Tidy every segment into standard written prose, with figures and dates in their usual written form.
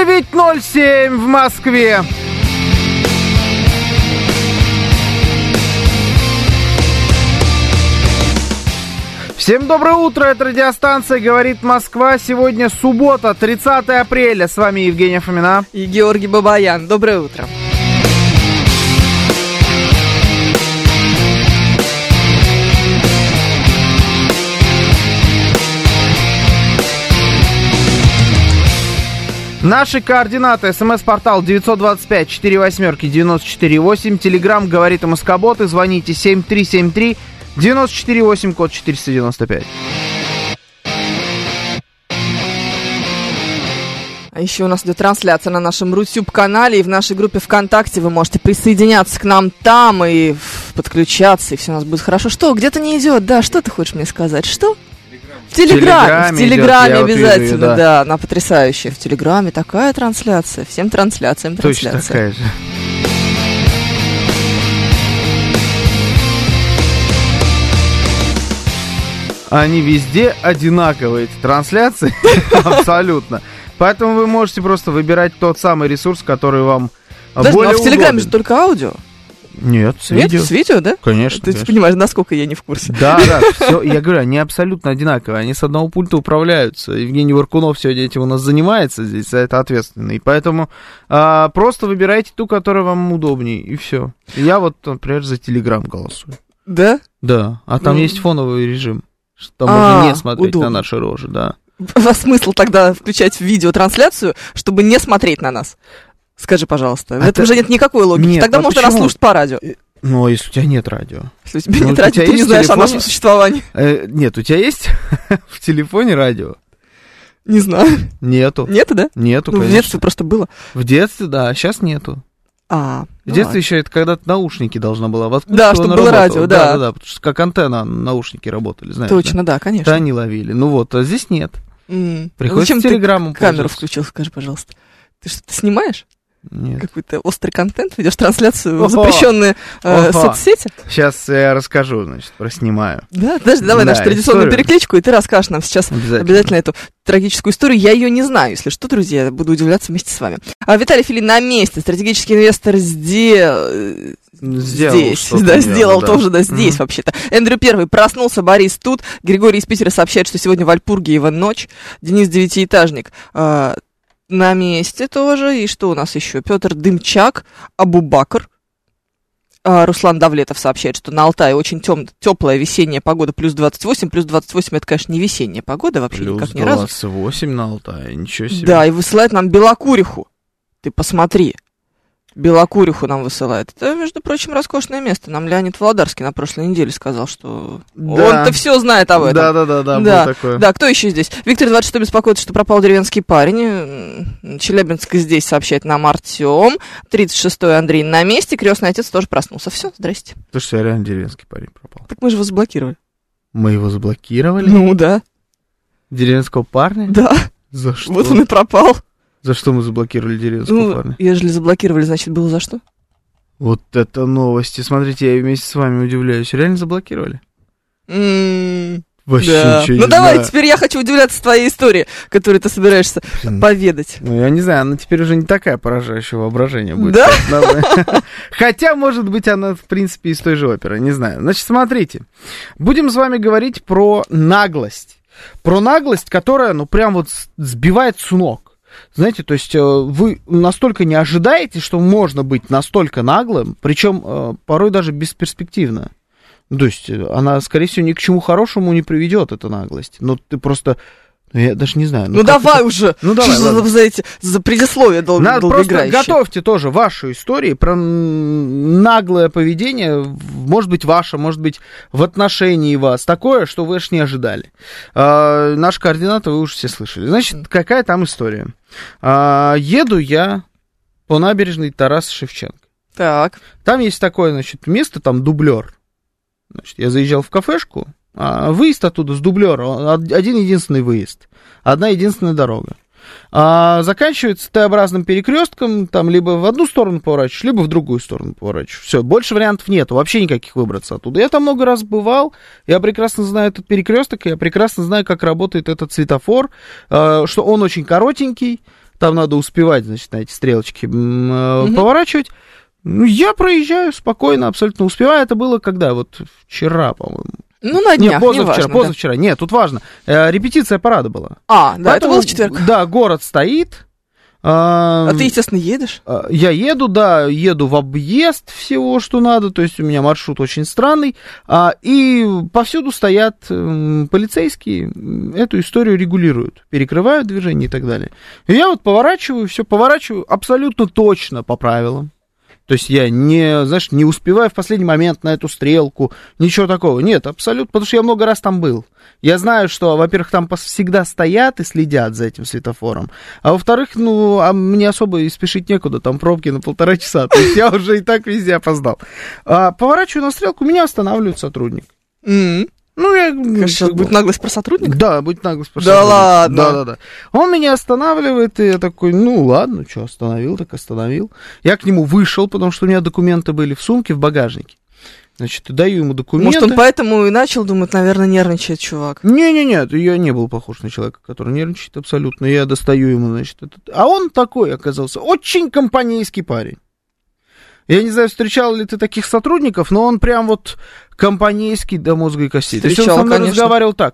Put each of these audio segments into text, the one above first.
9:07 в Москве. Всем доброе утро, это радиостанция «Говорит Москва». Сегодня суббота, 30 апреля. С вами Евгения Фомина и Георгий Бабаян. Доброе утро. Наши координаты. СМС-портал 925-48-94-8. Телеграм «Говорит Москобот». И звоните 7373-94-8, код 495. А еще у нас идет трансляция на нашем Рутюб-канале и в нашей группе ВКонтакте. Вы можете присоединяться к нам там и подключаться, и все у нас будет хорошо. Что, где-то не идет? Да, что ты хочешь мне сказать? Что? В Телеграме идет, обязательно, вижу, да, она потрясающая. В Телеграме такая трансляция, всем трансляциям трансляция. Точно такая же. Они везде одинаковые, эти трансляции, абсолютно. Поэтому вы можете просто выбирать тот самый ресурс, который вам более удобен. А в Телеграме же только аудио. Нет, с видео. Нет, с видео, да? Конечно. Ты понимаешь, насколько я не в курсе. Да, все, я говорю, они абсолютно одинаковые, они с одного пульта управляются. Евгений Варкунов сегодня этим у нас занимается здесь, за это ответственный. Поэтому просто выбирайте ту, которая вам удобнее, и все. Я вот, например, за Телеграм голосую. Да? Да, а там есть фоновый режим, что можно не смотреть удобно на наши рожи, да. А смысл тогда включать видеотрансляцию, чтобы не смотреть на нас? Скажи, пожалуйста. В этом же нет никакой логики. Нет, тогда можно нас слушать по радио. Ну, если у тебя нет радио. Если у тебя нет радио, ты не знаешь о нашем существовании. Нет, у тебя есть в телефоне радио? Не знаю. Нету. Нету, да? Нету, конечно. В детстве просто было. В детстве, да, а сейчас нету. В детстве еще это когда-то наушники должна была воткнуть. Да, чтобы было радио, да. Да, потому что как антенна наушники работали, знаешь. Точно, да, конечно. Да, они ловили. Ну вот, а здесь нет. Приходится Телеграмом пользоваться. Камеру включил, скажи, пожалуйста. Ты что-то снимаешь? Нет. Какой-то острый контент, ведешь трансляцию в запрещенные соцсети? Сейчас я расскажу, значит, проснимаю. Да, подожди, давай нашу традиционную перекличку, и ты расскажешь нам сейчас обязательно эту трагическую историю. Я ее не знаю, если что, друзья, я буду удивляться вместе с вами. Виталий Филин на месте, стратегический инвестор здесь. Сделал тоже здесь вообще-то. Эндрю Первый проснулся, Борис тут. Григорий из Питера сообщает, что сегодня в Альпургиево ночь. Денис Девятиэтажник на месте тоже. И что у нас еще? Петр Дымчак, Абубакр. Руслан Давлетов сообщает, что на Алтае очень теплая весенняя погода, плюс 28. Плюс 28 это, конечно, не весенняя погода вообще плюс никак ни разу. Плюс 28 на Алтае, ничего себе. Да, и высылает нам Белокуриху. Ты посмотри. Белокуриху нам высылает. Это, между прочим, роскошное место. Нам Леонид Володарский на прошлой неделе сказал, что он-то все знает об этом. Да, было такое. Да, кто еще здесь? Виктор 26 беспокоится, что пропал деревенский парень. Челябинск здесь сообщает нам Артем. 36-й Андрей на месте. Крестный отец тоже проснулся. Все, здрасте. Ты что, реально деревенский парень пропал? Так мы же его заблокировали. Мы его заблокировали? Ну да. Деревенского парня? Да. За что? Вот он и пропал. За что мы заблокировали деревенского парня? Ежели заблокировали, значит, было за что? Вот это новости. Смотрите, я вместе с вами удивляюсь. Реально заблокировали? Вообще ничего не знаю. Давай, теперь я хочу удивляться твоей истории, которую ты собираешься поведать. Ну, я не знаю, она теперь уже не такая поражающая воображение будет. Да? Хотя, может быть, она, в принципе, из той же оперы, не знаю. Значит, смотрите. Будем с вами говорить про наглость. Про наглость, которая, прям вот сбивает с ног. Знаете, то есть вы настолько не ожидаете, что можно быть настолько наглым, причем порой даже бесперспективно. То есть она, скорее всего, ни к чему хорошему не приведет, эта наглость. Но ты просто... Я даже не знаю. Давай уже! Давай, за предисловие долгоиграющее. Просто готовьте тоже ваши истории про наглое поведение, может быть, ваше, может быть, в отношении вас. Такое, что вы аж не ожидали. Наши координаты вы уже все слышали. Значит, какая там история? Еду я по набережной Тараса Шевченко. Так. Там есть такое, значит, место, там дублер. Значит, я заезжал в кафешку, выезд оттуда с дублера, один-единственный выезд, одна единственная дорога. Заканчивается Т-образным перекрестком, там либо в одну сторону поворачиваешь, либо в другую сторону поворачиваешь. Все, больше вариантов нету, вообще никаких выбраться оттуда. Я там много раз бывал, я прекрасно знаю этот перекресток, я прекрасно знаю, как работает этот светофор, что он очень коротенький, там надо успевать, значит, на эти стрелочки поворачивать. Ну, я проезжаю спокойно, абсолютно успеваю. Это было когда? Вот вчера, по-моему. Ну, на днях, позавчера. Да. Нет, тут важно. Репетиция парада была. Да, поэтому, это было в четверг. Да, город стоит. А ты, естественно, едешь? Я еду в объезд всего, что надо, то есть у меня маршрут очень странный, и повсюду стоят полицейские, эту историю регулируют, перекрывают движение и так далее. И я вот поворачиваю абсолютно точно по правилам. То есть я не успеваю в последний момент на эту стрелку, ничего такого. Нет, абсолютно, потому что я много раз там был. Я знаю, что, во-первых, там всегда стоят и следят за этим светофором, а во-вторых, мне особо и спешить некуда, там пробки на 1,5 часа, то есть я уже и так везде опоздал. Поворачиваю на стрелку, меня останавливает сотрудник. Сейчас будет наглость про сотрудника? Да, будет наглость про сотрудника. Да ладно? Да. Он меня останавливает, и я такой, ладно, что, остановил, так остановил. Я к нему вышел, потому что у меня документы были в сумке, в багажнике. Значит, даю ему документы. Может, он поэтому и начал думать, наверное, нервничает чувак. Нет, я не был похож на человека, который нервничает абсолютно. Я достаю ему, значит, А он такой оказался, очень компанейский парень. Я не знаю, встречал ли ты таких сотрудников, но он прям вот компанейский до мозга и костей. То есть он со мной разговаривал так.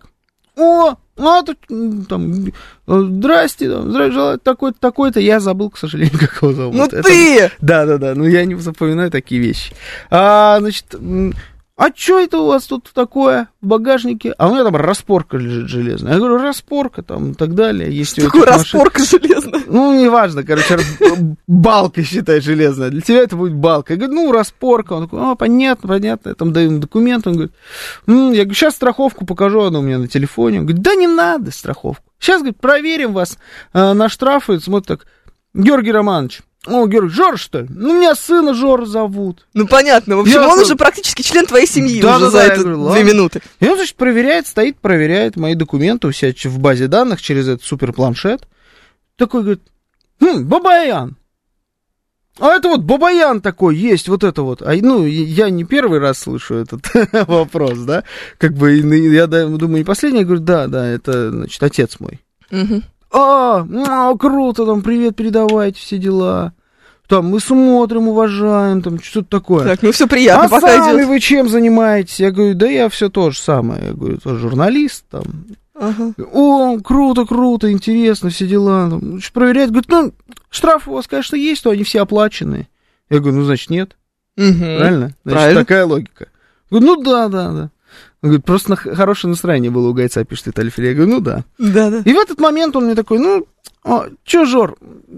Здрасте, здравия желаю, такой-то, такой-то. Я забыл, к сожалению, как его зовут. Ты! Да, я не запоминаю такие вещи. Значит, что это у вас тут такое в багажнике? А у меня там распорка лежит железная. Я говорю, распорка там и так далее. Есть такое распорка железная? Неважно, балка, считай, железная. Для тебя это будет балка. Я говорю, распорка. Он такой, понятно. Я там даю ему документ. Он говорит, я говорю, сейчас страховку покажу, она у меня на телефоне. Он говорит, да не надо страховку. Сейчас, говорит, проверим вас на штрафы. И смотрит так, Георгий Романович. Георгий, Жора, что ли? У меня сына Жора зовут. Понятно. В общем, он уже практически член твоей семьи уже за эти 2 минуты. И он, значит, проверяет мои документы у себя в базе данных через этот суперпланшет. Такой, говорит, Бабаян. А это вот Бабаян такой есть, вот это вот. Я не первый раз слышу этот вопрос, да? Я думаю, не последний. Я говорю, да, это, значит, отец мой. Круто, там, привет передавайте, все дела. Там, мы смотрим, уважаем, там, что-то такое. Так, все приятно, пока идет. А сами вы чем занимаетесь? Я говорю, да я все то же самое. Я говорю, тоже журналист, там. Ага. Круто, интересно, все дела. Там, проверять, говорит, штрафы у вас, конечно, есть, но они все оплаченные. Я говорю, значит, нет. Правильно? Значит, такая логика. Я говорю, да. Он говорит, просто хорошее настроение было у Гайца, пишет Виталий Филин. Я говорю, да. Да. И в этот момент он мне такой, чё, Жор,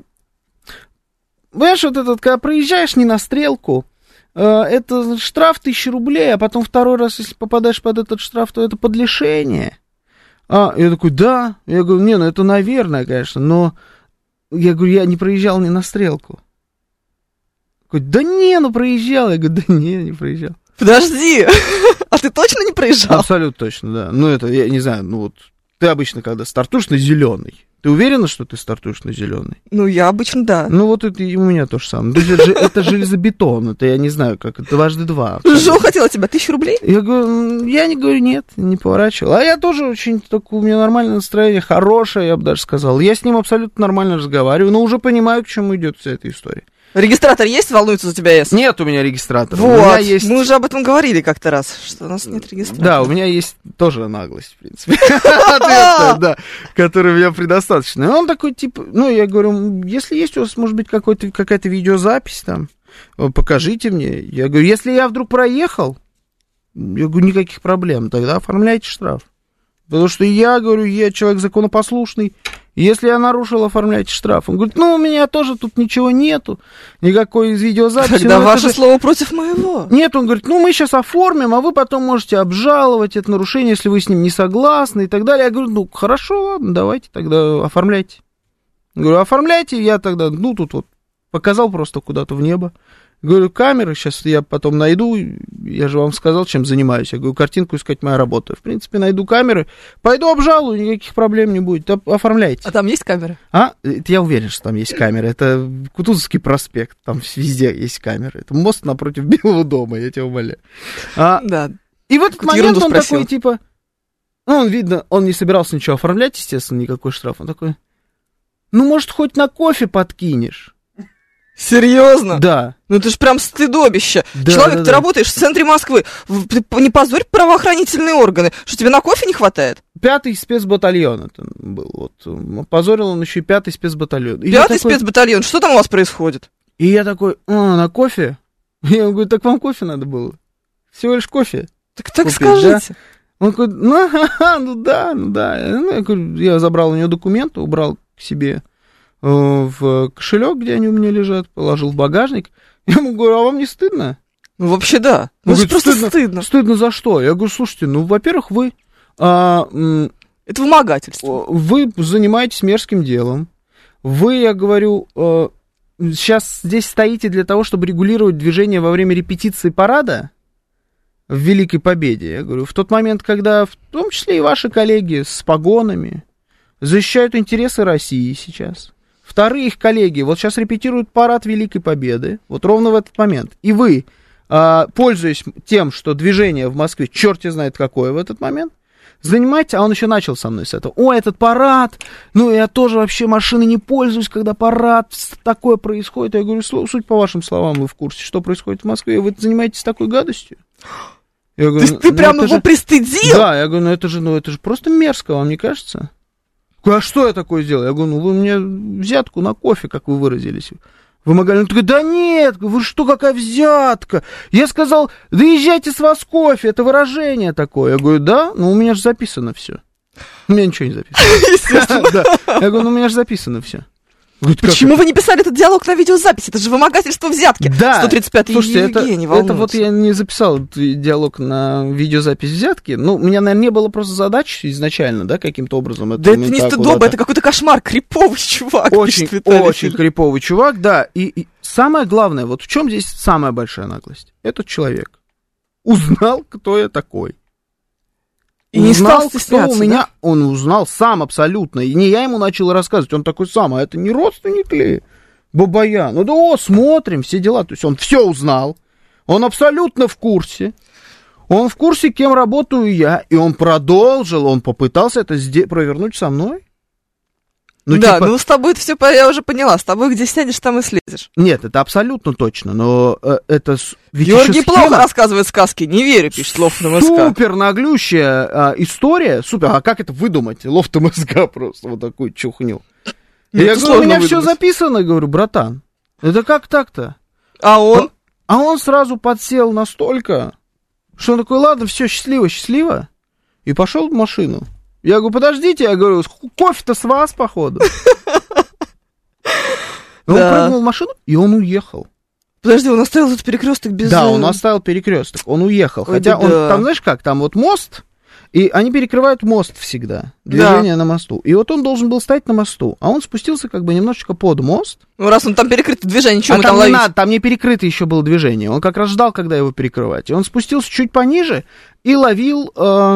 понимаешь, когда проезжаешь не на стрелку, это штраф 1000 рублей, а потом второй раз, если попадаешь под этот штраф, то это под лишение. Я такой, да. Я говорю, это наверное, конечно, но я говорю, я не проезжал не на стрелку. Такой, проезжал. Я говорю, не проезжал. Подожди, а ты точно не проезжал? Абсолютно точно, да. Это, я не знаю, ты обычно, когда стартуешь на зеленый, ты уверена, что ты стартуешь на зеленый? Я обычно, да. Это и у меня то же самое. Это железобетон, это я не знаю, как, это 2x2. Что хотел от тебя, 1000 рублей? Я говорю, нет, не поворачивал. А я тоже очень, у меня нормальное настроение, хорошее, я бы даже сказал. Я с ним абсолютно нормально разговариваю, но уже понимаю, к чему идет вся эта история. Регистратор есть? Волнуется за тебя, Эс? Нет у меня регистратора. Вот, у меня есть... мы уже об этом говорили как-то раз, что у нас нет регистратора. Да, у меня есть тоже наглость, в принципе, которая у меня предостаточно. И он такой, я говорю, если есть у вас, может быть, какая-то видеозапись там, покажите мне. Я говорю, если я вдруг проехал, я говорю, никаких проблем, тогда оформляйте штраф. Потому что я говорю, я человек законопослушный, если я нарушил, оформляйте штраф. Он говорит, у меня тоже тут ничего нету, никакой из видеозаписи. Тогда ваше слово против моего. Нет, он говорит, мы сейчас оформим, а вы потом можете обжаловать это нарушение, если вы с ним не согласны и так далее. Я говорю, хорошо, ладно, давайте тогда оформляйте. Я говорю, оформляйте, я тогда, тут вот показал просто куда-то в небо. Говорю, камеры, сейчас я потом найду, я же вам сказал, чем занимаюсь. Я говорю, картинку искать моя работа. В принципе, найду камеры, пойду обжалую, никаких проблем не будет, оформляйте. А там есть камеры? Это я уверен, что там есть камеры. Это Кутузовский проспект, там везде есть камеры. Это мост напротив Белого дома, я тебя умоляю. Да. И в этот момент он такой, видно, он не собирался ничего оформлять, естественно, никакой штраф. Он такой, ну, может, хоть на кофе подкинешь? Серьезно? Да. Ну это же прям стыдобище. Да, Человек, ты работаешь в центре Москвы. Не позорь правоохранительные органы. Что, тебе на кофе не хватает? 5-й спецбатальон это был. Вот. Позорил он еще и 5-й спецбатальон. 5-й спецбатальон. Что там у вас происходит? И я такой, на кофе? Я говорю, так вам кофе надо было? Всего лишь кофе. Так скажите. Да? Он говорит, ну да. Я забрал у него документы, убрал к себе в кошелек, где они у меня лежат, положил в багажник. Я ему говорю, а вам не стыдно? Ну, вообще, да. Ну, это просто стыдно. Стыдно за что? Я говорю, слушайте, ну, во-первых, вы... это вымогательство. Вы занимаетесь мерзким делом. Вы, я говорю, сейчас здесь стоите для того, чтобы регулировать движение во время репетиции парада в Великой Победе. Я говорю, в тот момент, когда в том числе и ваши коллеги с погонами защищают интересы России сейчас. Вторые их коллеги вот сейчас репетируют парад Великой Победы, вот ровно в этот момент. И вы, пользуясь тем, что движение в Москве черти знает какое в этот момент, занимаетесь, а он еще начал со мной с этого. О, этот парад, ну я тоже вообще машиной не пользуюсь, когда парад такое происходит. Я говорю, суть по вашим словам, вы в курсе, что происходит в Москве, вы занимаетесь такой гадостью? Я говорю, то есть ты прям его пристыдил? Да, я говорю, это же просто мерзко, вам не кажется? А что я такое сделал? Я говорю, вы мне взятку на кофе, как вы выразились, вымогали. Он такой, да нет, вы что, какая взятка? Я сказал, да езжайте с вас кофе, это выражение такое. Я говорю, да, ну у меня же записано все. У меня ничего не записано. Я говорю, ну у меня же записано все. Говорит, почему вы не писали этот диалог на видеозаписи? Это же вымогательство взятки. Да. 135-й Евгений волнуется. Это вот я не записал диалог на видеозапись взятки. Ну, у меня, наверное, не было просто задач изначально, да, каким-то образом. Да это не стыдоба, это какой-то кошмар. Криповый чувак. Очень криповый чувак, да. И самое главное, вот в чем здесь самая большая наглость? Этот человек узнал, кто я такой. И не стал стесняться, кто у меня, да? Он узнал сам абсолютно, и не я ему начал рассказывать, он такой сам, а это не родственник ли? Бабаян, ну да, смотрим, все дела, то есть он все узнал, он абсолютно в курсе, кем работаю я, и он продолжил, он попытался это провернуть со мной. Ну, да, типа... ну с тобой это все, я уже поняла, с тобой где сядешь, там и слезешь. Нет, это абсолютно точно, но это... Георгий плохо рассказывает сказки, не верю, пишет Лофт МСК. Супер наглющая история, супер, а как это выдумать? Лофт МСК просто вот такую чухню. Я говорю, у меня все записано, говорю, братан, это как так-то? А он? А он сразу подсел настолько, что он такой, ладно, все, счастливо, и пошел в машину. Я говорю, подождите, я говорю, кофе-то с вас, походу. Он прыгнул в машину, и он уехал. Подожди, он оставил этот перекресток без... Да, он оставил перекресток, он уехал. Хотя он, там, знаешь как, там вот мост, и они перекрывают мост всегда, движение на мосту. И вот он должен был стоять на мосту, а он спустился как бы немножечко под мост. Ну, раз он там перекрыто движение, чего мы там ловить? Там не перекрыто еще было движение, он как раз ждал, когда его перекрывать. И он спустился чуть пониже и ловил...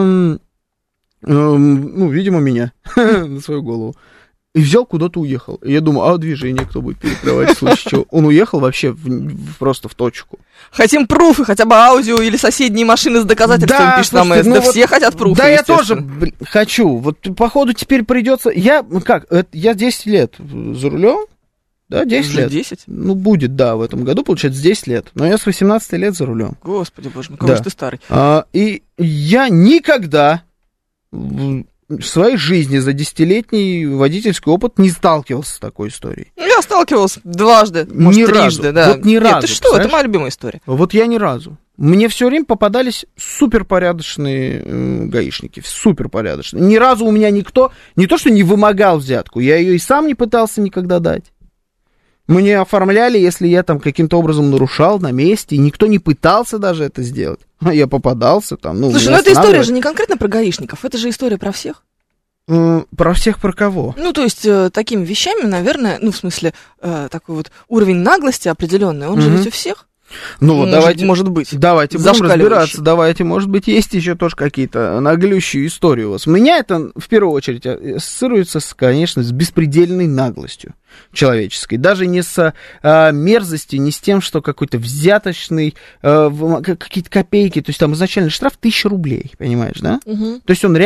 ну, видимо, меня на свою голову. И взял, куда-то уехал. И я думаю, а движение кто будет перекрывать в случае чего? Он уехал вообще просто в точку. Хотим пруфы, хотя бы аудио или соседние машины с доказательствами, да, пишет нам МС. Да, все хотят пруфы, да, я тоже хочу. Вот, походу, теперь придется... Я 10 лет за рулем. Да, 10 уже лет. 10? Ну, будет, да, в этом году, получается, 10 лет. Но я с 18 лет за рулем. Господи, боже мой, какой же ты старый. И я никогда... в своей жизни за 10-летний водительский опыт не сталкивался с такой историей. Я сталкивался дважды, может, трижды, да. Вот ни разу. Ты что, это моя любимая история. Вот я ни разу. Мне все время попадались суперпорядочные гаишники, суперпорядочные. Ни разу у меня никто, не то что не вымогал взятку, я ее и сам не пытался никогда дать. Мне оформляли, если я там каким-то образом нарушал на месте, и никто не пытался даже это сделать. А я попадался там. Ну, слушай, ну эта история же не конкретно про гаишников, это же история про всех. Про всех про кого? Ну, то есть, такими вещами, наверное, ну, в смысле, такой вот уровень наглости определенный, он же ведь у всех. Ну, может быть. Давайте будем разбираться. Давайте, может быть, есть еще тоже какие-то наглющие истории у вас. У меня это, в первую очередь, ассоциируется, конечно, с беспредельной наглостью человеческой. Даже не с мерзостью, не с тем, что какой-то взяточный, какие-то копейки. То есть там изначально штраф 1000 рублей, понимаешь, да? То есть он реально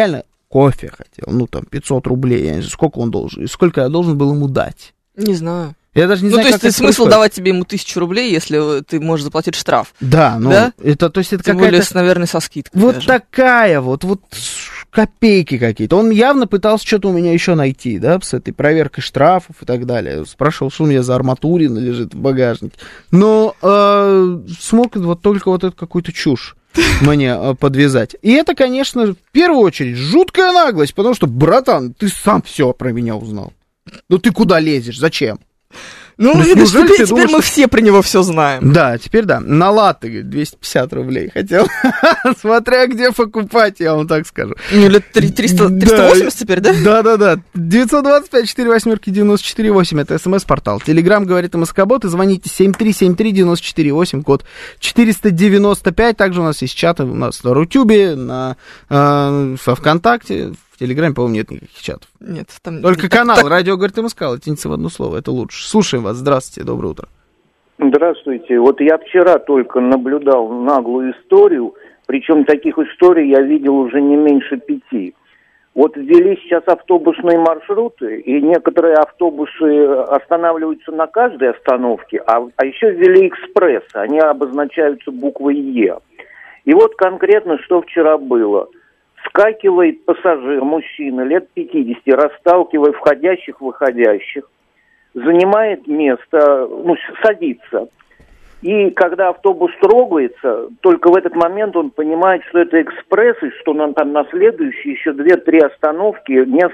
Кофе хотел, ну, там, 500 рублей, я не знаю, сколько я должен был ему дать. Не знаю. Я даже не знаю, то есть, смысл происходит. Давать тебе ему 1000 рублей, если ты можешь заплатить штраф? Да, ну, да? Это, то есть, это тем более, наверное, со скидкой. Вот даже. такая вот копейки какие-то. Он явно пытался что-то у меня еще найти, да, с этой проверкой штрафов и так далее. Спрашивал, что у меня за арматурина лежит в багажнике. Но смог вот только вот эту какую-то чушь мне подвязать. И это, конечно, в первую очередь жуткая наглость, потому что, братан, ты сам все про меня узнал. Ну ты куда лезешь? Зачем? Ну, видишь, теперь мы все про него все знаем. Да, теперь да. На латте, говорит, 250 рублей хотел. Смотря где покупать, я вам так скажу. Ну, лет 380 теперь, да? Да. 925-48-94-8, это смс-портал. Телеграм говорит МСК-бот, и звоните 7373948, код 495. Также у нас есть чаты, у нас на Рутюбе, во ВКонтакте. В Телеграме, по-моему, нет никаких чатов. Нет, там... Только канал «Радио говорит МСК», латиница в одно слово, это лучше. Слушаем вас, здравствуйте, доброе утро. Здравствуйте. Вот я вчера только наблюдал наглую историю, причем таких историй я видел уже не меньше 5. Вот ввели сейчас автобусные маршруты, и некоторые автобусы останавливаются на каждой остановке, а еще ввели экспрессы, они обозначаются буквой «Е». И вот конкретно, что вчера было. Вскакивает пассажир, мужчина, лет 50, расталкивая входящих-выходящих, занимает место, садится. И когда автобус трогается, только в этот момент он понимает, что это экспресс, и что нам там на следующие еще 2-3 остановки,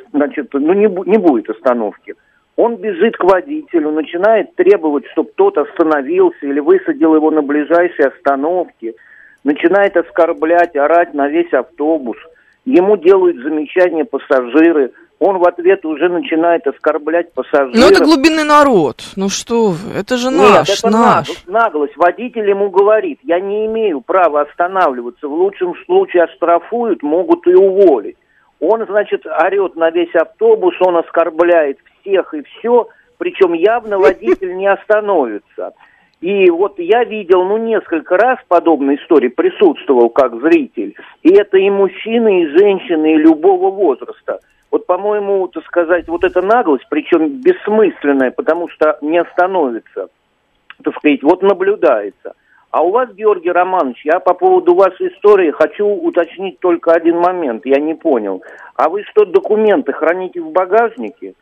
не будет остановки. Он бежит к водителю, начинает требовать, чтобы тот остановился или высадил его на ближайшей остановке, начинает оскорблять, орать на весь автобус. Ему делают замечания пассажиры. Он в ответ уже начинает оскорблять пассажиров. Ну, это глубинный народ. Ну что вы, это же наш. Нет, это наглость. Водитель ему говорит, я не имею права останавливаться. В лучшем случае оштрафуют, могут и уволить. Он, значит, орет на весь автобус, он оскорбляет всех и все, причем явно водитель не остановится. И вот я видел, несколько раз подобной истории, присутствовал как зритель. И это и мужчины, и женщины, и любого возраста. Вот, по-моему, так сказать, вот эта наглость, причем бессмысленная, потому что не остановится, так сказать, вот наблюдается. А у вас, Георгий Романович, я по поводу вашей истории хочу уточнить только один момент, я не понял. А вы что, документы храните в багажнике?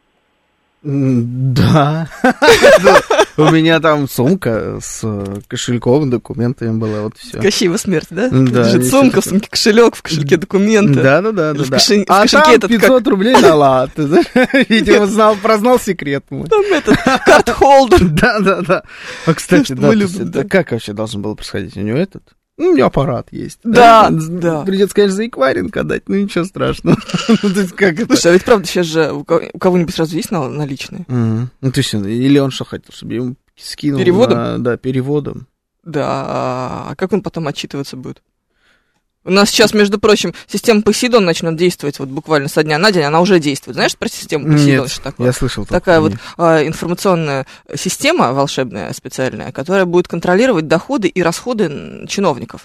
Да. У меня там сумка с кошельком, документами была, вот все. Кощеева смерть, да? Да. Лежит сумка, в сумке кошелек, в кошельке документы. Да. А там 500 рублей на латте. Видимо, прознал секрет мой. Там этот карт-холдер. Да. А, кстати, да, как вообще должен был происходить? У него у меня аппарат есть. Да. Придется, конечно, за эквайринг отдать, но ничего страшного. Слушай, а ведь правда сейчас же у кого-нибудь сразу есть наличные? Ну, то есть, или он что хотел, чтобы ему скинул? Переводом? Да, переводом. Да, а как он потом отчитываться будет? У нас сейчас, между прочим, система Посейдон начнет действовать вот буквально со дня на день, она уже действует. Знаешь про систему Посейдон? Нет, что такое? Я слышал. Такая вот информационная система волшебная, специальная, которая будет контролировать доходы и расходы чиновников.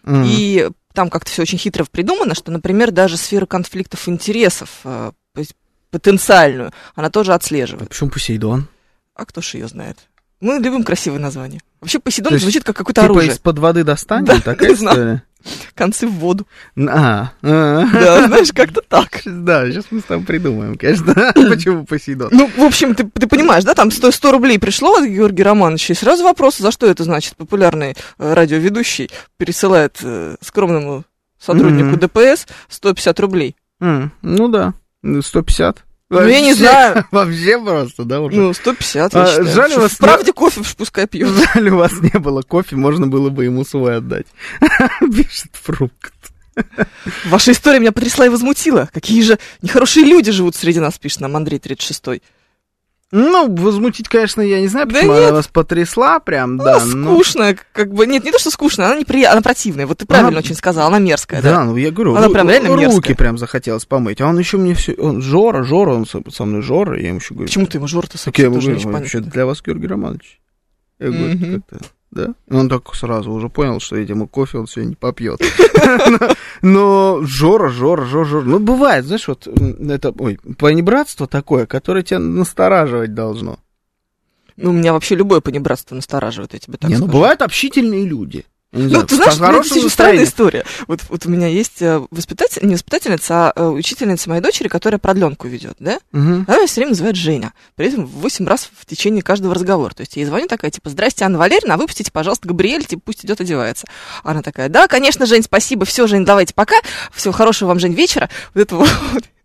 И там как-то все очень хитро придумано, что, например, даже сфера конфликтов интересов, потенциальную, она тоже отслеживает. А почему Посейдон? А кто ж ее знает? Мы любим красивые названия. Вообще Посейдон звучит как какое-то оружие. Типа из-под воды достанем? Да, такая история? Концы в воду. Да, знаешь, как-то так. Да, сейчас мы с тобой придумаем, конечно, почему Посейдон. Ну, в общем, ты понимаешь, да, там 100 рублей пришло от Георгия Романовича, и сразу вопрос, за что это значит популярный радиоведущий пересылает скромному сотруднику ДПС 150 рублей. Ну да, 150. Ну, я не знаю. Вообще просто, да, уже? 150, я считаю. Жаль, у вас... Правде кофе пускай пьют. Жаль, у вас не было кофе, можно было бы ему свой отдать. Пишет Фрукт. Ваша история меня потрясла и возмутила. Какие же нехорошие люди живут среди нас, пишет нам Андрей 36-й. Ну, возмутить, конечно, я не знаю, почему она вас потрясла прям, да. Скучная, как бы, нет, не то, что скучная, она неприятная, она противная, вот ты правильно очень сказал, она мерзкая, да. Да, ну я говорю, она прям реально мерзкая. Руки прям захотелось помыть, а он еще мне все, Жора, он со мной Жора, я ему еще говорю. Почему ты ему Жора-то так я ему говорю, вообще для вас, Георгий Романович. Я говорю, как-то Да? Он так сразу уже понял, что, видимо, кофе он сегодня не попьет. Но Жора. Ну, бывает, знаешь, вот это, понебратство такое, которое тебя настораживать должно. Ну, меня вообще любое понебратство настораживает, я тебе так скажу. Ну, бывают общительные люди. Ну, ты знаешь, это очень странная история. Вот у меня есть не воспитательница, а учительница моей дочери, которая продленку ведет, да? Она меня все время называет Женя. При этом 8 раз в течение каждого разговора. То есть я ей звоню такая, типа, здрасте, Анна Валерьевна, а выпустите, пожалуйста, Габриэль, типа, пусть идет одевается. Она такая, да, конечно, Жень, спасибо, все, Жень, давайте, пока. Всего хорошего вам, Жень, вечера. Вот это вот.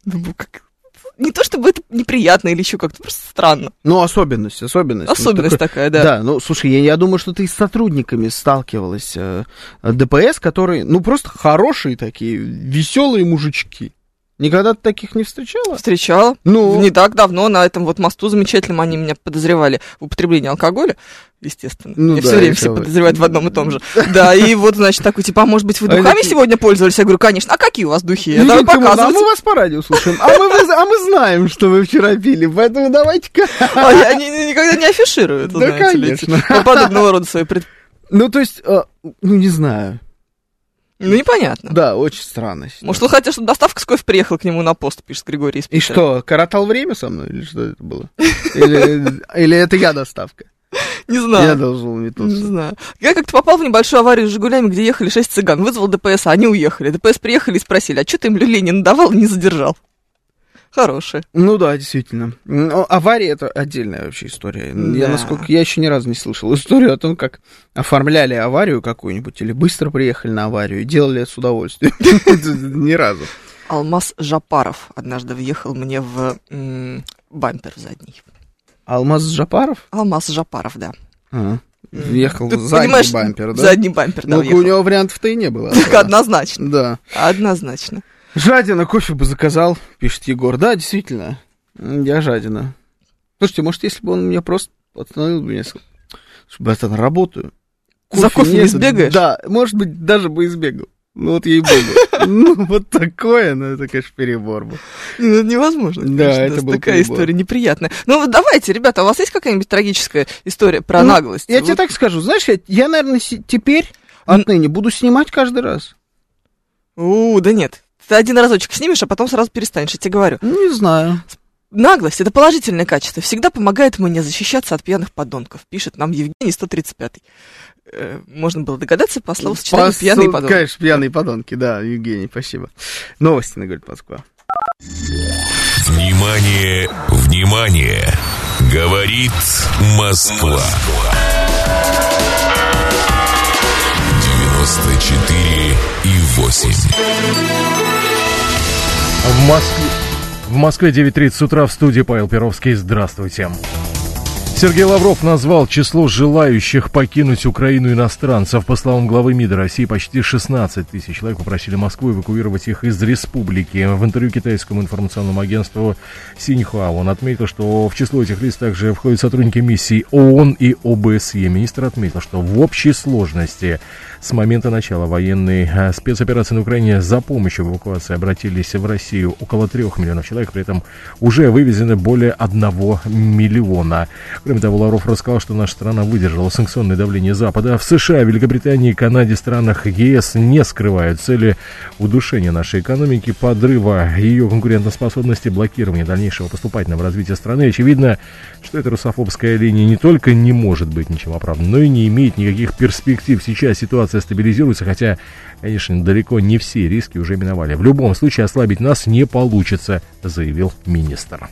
Не то чтобы это неприятно или еще как-то, просто странно. Ну, особенность. Особенность такая, да. Да, ну, слушай, я думаю, что ты с сотрудниками сталкивалась ДПС, которые, ну, просто хорошие такие, веселые мужички. Никогда ты таких не встречала? Встречала. Ну, не так давно на этом вот мосту замечательном они меня подозревали в употреблении алкоголя, естественно. Меня все время все подозревают в одном и том же. Да, и вот, значит, такой, типа, а может быть, вы духами сегодня пользовались? Я говорю, конечно. А какие у вас духи? Давай показывайте. А мы вас по радио слушаем. А мы знаем, что вы вчера пили, поэтому давайте-ка. Они никогда не афишируют, да, конечно. Подобного рода свои Ну, то есть, ну, не знаю. Ну, непонятно. Да, очень странно. Может, он хотел, чтобы доставка с кофе приехала к нему на пост, пишет Григорий из Питера. И что, коротал время со мной? Или что это было? Или это я доставка? Не знаю. Я должен метнуться. Не знаю. Я как-то попал в небольшую аварию с «Жигулями», где ехали 6 цыган. Вызвал ДПС, а они уехали. ДПС приехали и спросили, а что ты им люлей не надавал и не задержал? Хорошая. Ну да, действительно. Но авария — это отдельная вообще история. Да. Я еще ни разу не слышал историю о том, как оформляли аварию какую-нибудь или быстро приехали на аварию и делали это с удовольствием. Ни разу. Алмаз Жапаров однажды въехал мне в бампер задний. Алмаз Жапаров? Алмаз Жапаров, да. Въехал в задний бампер, да? Задний бампер, да. Ну, у него вариантов-то и не было. Однозначно. Да. Однозначно. Жадина кофе бы заказал, пишет Егор. Да, действительно, я жадина. Слушайте, может, если бы он меня просто остановил, бы, чтобы я там работаю. За кофе не избегаешь? Да, может быть, даже бы избегал. Ну, вот ей-богу. Ну, вот такое, ну, это, конечно, перебор был. Невозможно. Да, это был такая история неприятная. Ну, давайте, ребята, у вас есть какая-нибудь трагическая история про наглость? Я тебе так скажу. Знаешь, я, наверное, теперь отныне буду снимать каждый раз. Да нет. Ты один разочек снимешь, а потом сразу перестанешь, я тебе говорю. Не знаю. Наглость — это положительное качество. Всегда помогает мне защищаться от пьяных подонков, пишет нам Евгений 135-й. Можно было догадаться по словосочетанию «пьяные подонки». Конечно, пьяные подонки, да, Евгений, спасибо. Новости на «Говорит Москва». Внимание, внимание! Говорит Москва. 94,8. В Москве 9:30 утра, в студии Павел Перовский. Здравствуйте. Сергей Лавров назвал число желающих покинуть Украину иностранцев. По словам главы МИДа России, почти 16 тысяч человек попросили Москву эвакуировать их из республики. В интервью китайскому информационному агентству Синьхуа он отметил, что в число этих лиц также входят сотрудники миссий ООН и ОБСЕ. Министр отметил, что в общей сложности с момента начала военной спецоперации на Украине за помощью в эвакуации обратились в Россию около 3 миллионов человек, при этом уже вывезены более 1 миллиона. Кроме того, Лавров рассказал, что наша страна выдержала санкционное давление Запада. В США, Великобритании, Канаде, странах ЕС не скрывают цели удушения нашей экономики, подрыва ее конкурентоспособности, блокирования дальнейшего поступательного развития страны. Очевидно, что эта русофобская линия не только не может быть ничем оправдана, но и не имеет никаких перспектив. Сейчас ситуация стабилизируется, хотя, конечно, далеко не все риски уже миновали. В любом случае ослабить нас не получится, заявил министр.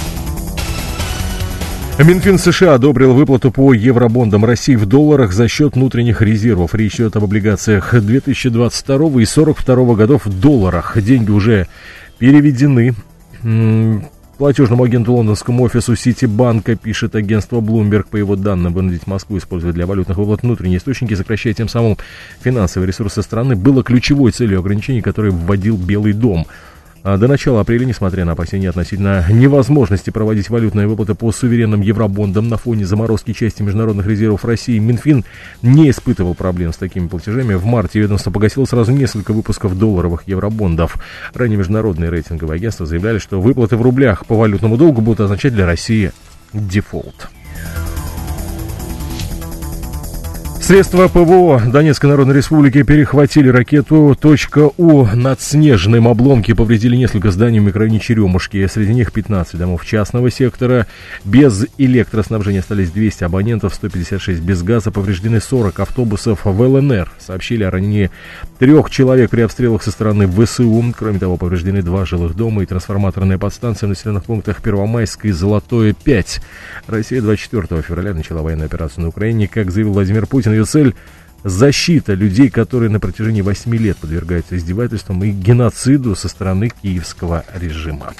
Минфин США одобрил выплату по евробондам России в долларах за счет внутренних резервов. Речь идет об облигациях 2022 и 2042 годов в долларах. Деньги уже переведены. Платежному агенту лондонскому офису Ситибанка, пишет агентство Bloomberg. По его данным, вынудить Москву использовать для валютных выплат внутренние источники, сокращая тем самым финансовые ресурсы страны, было ключевой целью ограничений, которые вводил Белый дом. До начала апреля, несмотря на опасения относительно невозможности проводить валютные выплаты по суверенным евробондам на фоне заморозки части международных резервов России, Минфин не испытывал проблем с такими платежами. В марте ведомство погасило сразу несколько выпусков долларовых евробондов. Ранее международные рейтинговые агентства заявляли, что выплаты в рублях по валютному долгу будут означать для России дефолт. С Средства ПВО Донецкой Народной Республики перехватили ракету .У над Снежным. Обломки повредили несколько зданий в микрорайоне Черемушки. Среди них 15 домов частного сектора. Без электроснабжения остались 200 абонентов, 156 без газа. Повреждены 40 автобусов в ЛНР. Сообщили о ранении 3 человек при обстрелах со стороны ВСУ. Кроме того, повреждены 2 жилых дома и трансформаторная подстанция в населенных пунктах Первомайской и Золотое 5. Россия 24 февраля начала военную операцию на Украине. Как заявил Владимир Путин, ее цель – защита людей, которые на протяжении 8 лет подвергаются издевательствам и геноциду со стороны киевского режима.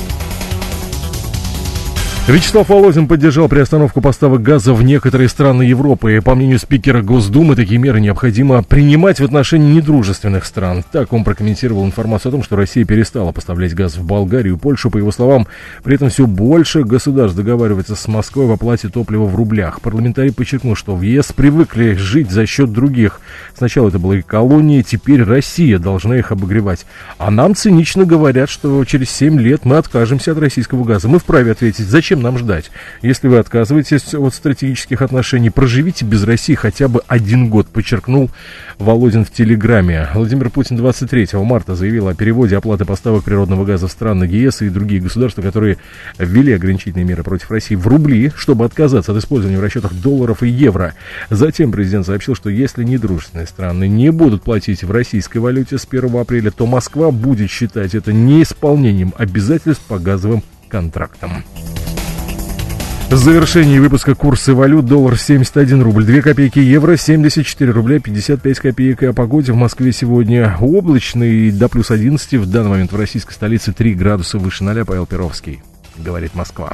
Вячеслав Володин поддержал приостановку поставок газа в некоторые страны Европы. По мнению спикера Госдумы, такие меры необходимо принимать в отношении недружественных стран. Так он прокомментировал информацию о том, что Россия перестала поставлять газ в Болгарию и Польшу. По его словам, при этом все больше государств договаривается с Москвой в оплате топлива в рублях. Парламентарий подчеркнул, что в ЕС привыкли жить за счет других. Сначала это были колонии, теперь Россия должна их обогревать. А нам цинично говорят, что через 7 лет мы откажемся от российского газа. Мы вправе ответить, зачем нам ждать? Если вы отказываетесь от стратегических отношений, проживите без России хотя бы 1 год, подчеркнул Володин в Телеграме. Владимир Путин 23 марта заявил о переводе оплаты поставок природного газа в страны ЕС и другие государства, которые ввели ограничительные меры против России, в рубли, чтобы отказаться от использования в расчетах долларов и евро. Затем президент сообщил, что если недружественные страны не будут платить в российской валюте с 1 апреля, то Москва будет считать это неисполнением обязательств по газовым контрактам. В завершении выпуска курсы валют: доллар 71 рубль, 2 копейки, евро 74 рубля 55 копеек. И о погоде в Москве сегодня облачно и до плюс 11. В данный момент в российской столице 3 градуса выше 0. Павел Перовский, говорит Москва.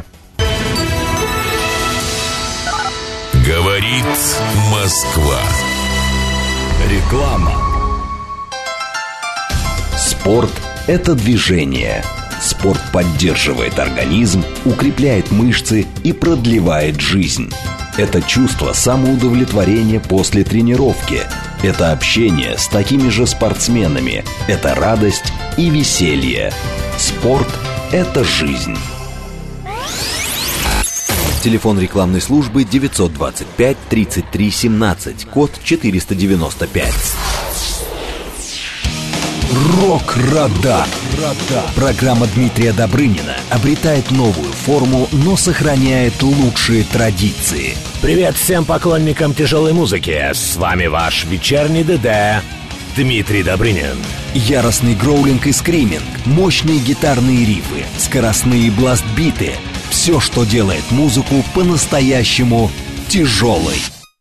Говорит Москва. Реклама. Спорт – это движение. Спорт поддерживает организм, укрепляет мышцы и продлевает жизнь. Это чувство самоудовлетворения после тренировки. Это общение с такими же спортсменами. Это радость и веселье. Спорт – это жизнь. Телефон рекламной службы 925 33 17, код 495. Рок-Радар. Программа Дмитрия Добрынина обретает новую форму, но сохраняет лучшие традиции. Привет всем поклонникам тяжелой музыки. С вами ваш вечерний ДД Дмитрий Добрынин. Яростный гроулинг и скриминг, мощные гитарные рифы, скоростные бласт-биты. Все, что делает музыку по-настоящему тяжелой.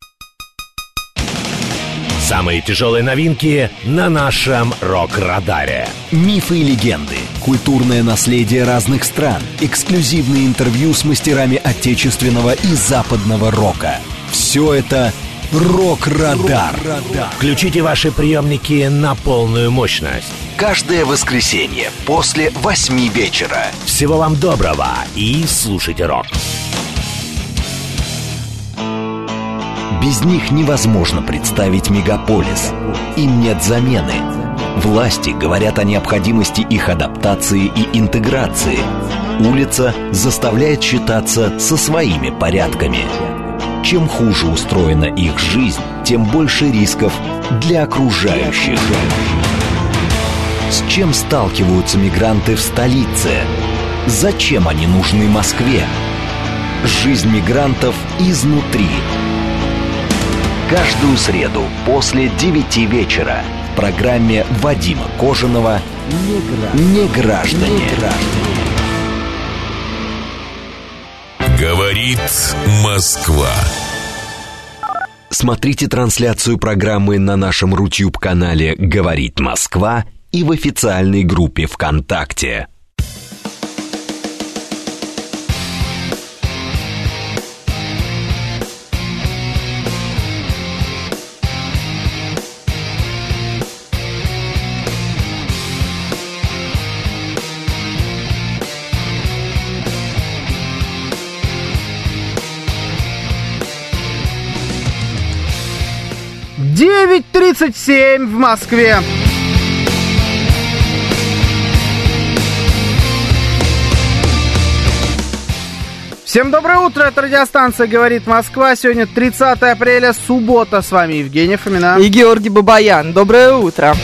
Самые тяжелые новинки на нашем Рок-Радаре. Мифы и легенды, культурное наследие разных стран, эксклюзивные интервью с мастерами отечественного и западного рока. Все это Рок-Радар. Включите ваши приемники на полную мощность. Каждое воскресенье после 8 вечера. Всего вам доброго и слушайте рок. Без них невозможно представить мегаполис. Им нет замены. Власти говорят о необходимости их адаптации и интеграции. Улица заставляет считаться со своими порядками. Чем хуже устроена их жизнь, тем больше рисков для окружающих. С чем сталкиваются мигранты в столице? Зачем они нужны Москве? Жизнь мигрантов изнутри. Каждую среду после 9 вечера в программе Вадима Кожаного «Неграждане». Говорит Москва. Смотрите трансляцию программы на нашем YouTube-канале «Говорит Москва» и в официальной группе ВКонтакте. Девять 37 в Москве. Всем доброе утро, это радиостанция «Говорит Москва». Сегодня 30 апреля, суббота. С вами Евгений Фомина и Георгий Бабаян. Доброе утро.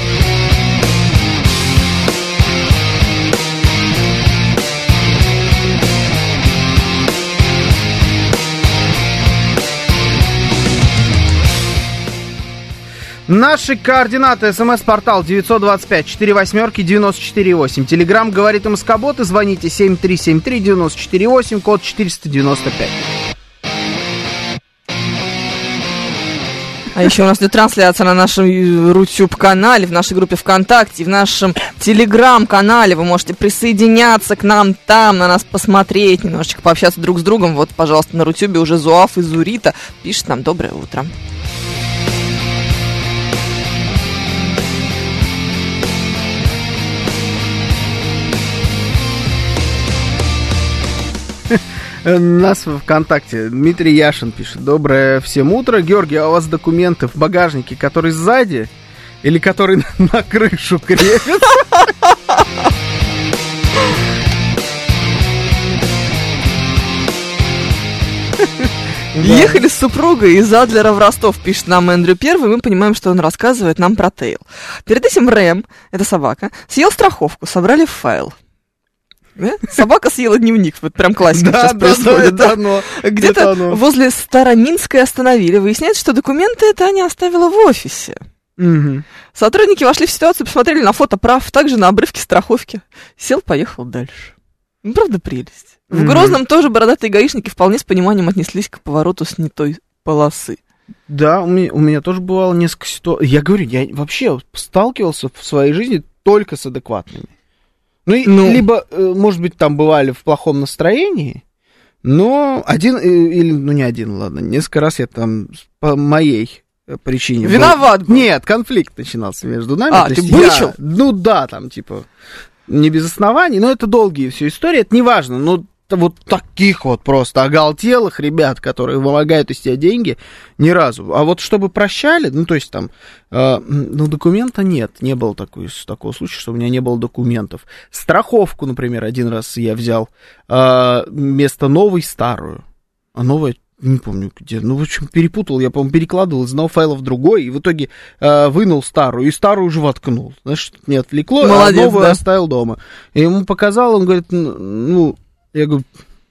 Наши координаты. СМС-портал 925-48-94-8. Телеграмм «Говорит МСК-бот» и звоните 7373-94-8, код 495. А еще у нас идет трансляция на нашем YouTube-канале, в нашей группе ВКонтакте, в нашем Телеграм-канале. Вы можете присоединяться к нам там, на нас посмотреть, немножечко пообщаться друг с другом. Вот, пожалуйста, на Рутюбе уже Зуаф и Зурита пишет нам «Доброе утро». Нас в ВКонтакте Дмитрий Яшин пишет: доброе всем утро. Георгий, а у вас документы в багажнике, который сзади или который на крышу крепится? Ехали с супругой из Адлера в Ростов, пишет нам Эндрю Первый. Мы понимаем, что он рассказывает нам про Тейл. Перед этим Рэм, это собака, съел страховку, собрали в файл. Собака съела дневник, вот прям классика сейчас происходит. Где-то возле Староминской остановили. Выясняется, что документы это Аня оставила в офисе. Сотрудники вошли в ситуацию, посмотрели на фото прав, также на обрывки страховки. Сел, поехал дальше. Ну, правда, прелесть. В Грозном тоже бородатые гаишники вполне с пониманием отнеслись к повороту с не той полосы. Да, у меня тоже бывало несколько ситуаций. Я говорю, я вообще сталкивался в своей жизни только с адекватными. Либо, может быть, там бывали в плохом настроении, но несколько раз я там по моей причине... Виноват был? Нет, конфликт начинался между нами. Ты бычил? Не без оснований, но это долгие все истории, это не важно, но вот таких вот просто оголтелых ребят, которые вымогают из тебя деньги, ни разу. А вот чтобы прощали, документа нет, не было такого случая, что у меня не было документов. Страховку, например, один раз я взял вместо новой старую, а новая не помню где, в общем, перепутал, я, по-моему, перекладывал из одного файла в другой, и в итоге вынул старую, и старую уже воткнул. Знаешь, что-то не отвлекло, молодец, а новую оставил дома. И ему показал, он говорит, я говорю,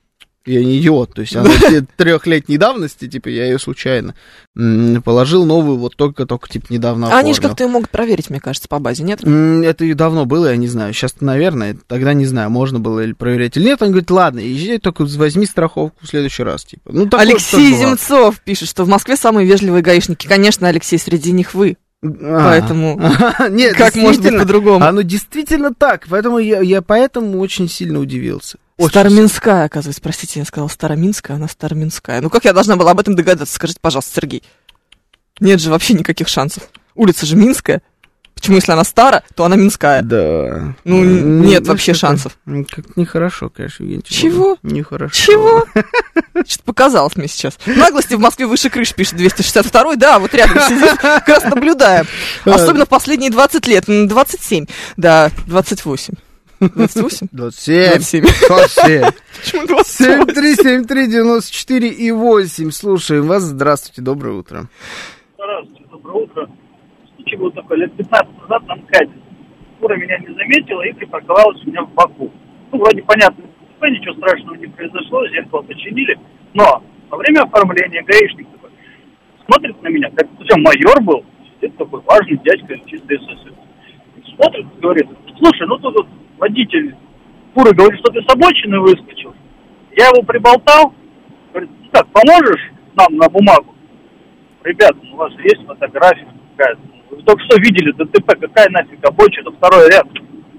я не идиот, то есть она 3-летней давности, я ее случайно положил, новую вот только недавно оформил. Они же как-то ее могут проверить, мне кажется, по базе, нет? Это и давно было, я не знаю, сейчас, наверное, тогда не знаю, можно было ли проверять или нет. Он говорит, ладно, езжай, только возьми страховку в следующий раз, Алексей Земцов пишет, что в Москве самые вежливые гаишники. Конечно, Алексей, среди них вы. Поэтому нет, как может быть по-другому? Оно действительно так, поэтому я поэтому очень сильно удивился. Староминская, оказывается, простите, я сказала Староминская, она Староминская. Как я должна была об этом догадаться? Скажите, пожалуйста, Сергей. Нет же вообще никаких шансов. Улица же Минская. Почему, если она Стара, то она Минская? Да. Нет вообще шансов. Как нехорошо, конечно, Евгений. Чего? Нехорошо. Чего? Что-то показалось мне сейчас. Наглости в Москве выше крыш, пишет 262-й. Да, вот рядом сидит, как раз наблюдаем. Особенно в последние 20 лет. 27. Да, 28. 28? 27. Почему 28? 7373-94-8. Слушаем вас. Здравствуйте, доброе утро. Здравствуйте, доброе утро. Случай был такой, лет 15 назад на МКАДе. Фура меня не заметила и припарковалась у меня в боку. Вроде понятно, ничего страшного не произошло, зеркало починили. Но во время оформления гаишник такой смотрит на меня, как майор был, сидит такой важный дядька, чистый СССР. Смотрит, говорит, слушай, тут водитель фуры говорит, что ты с обочины выскочил. Я его приболтал, говорит, поможешь нам на бумагу? Ребята, у вас же есть фотография какая-то. Вы только что видели ДТП, какая нафиг обочина, второй ряд.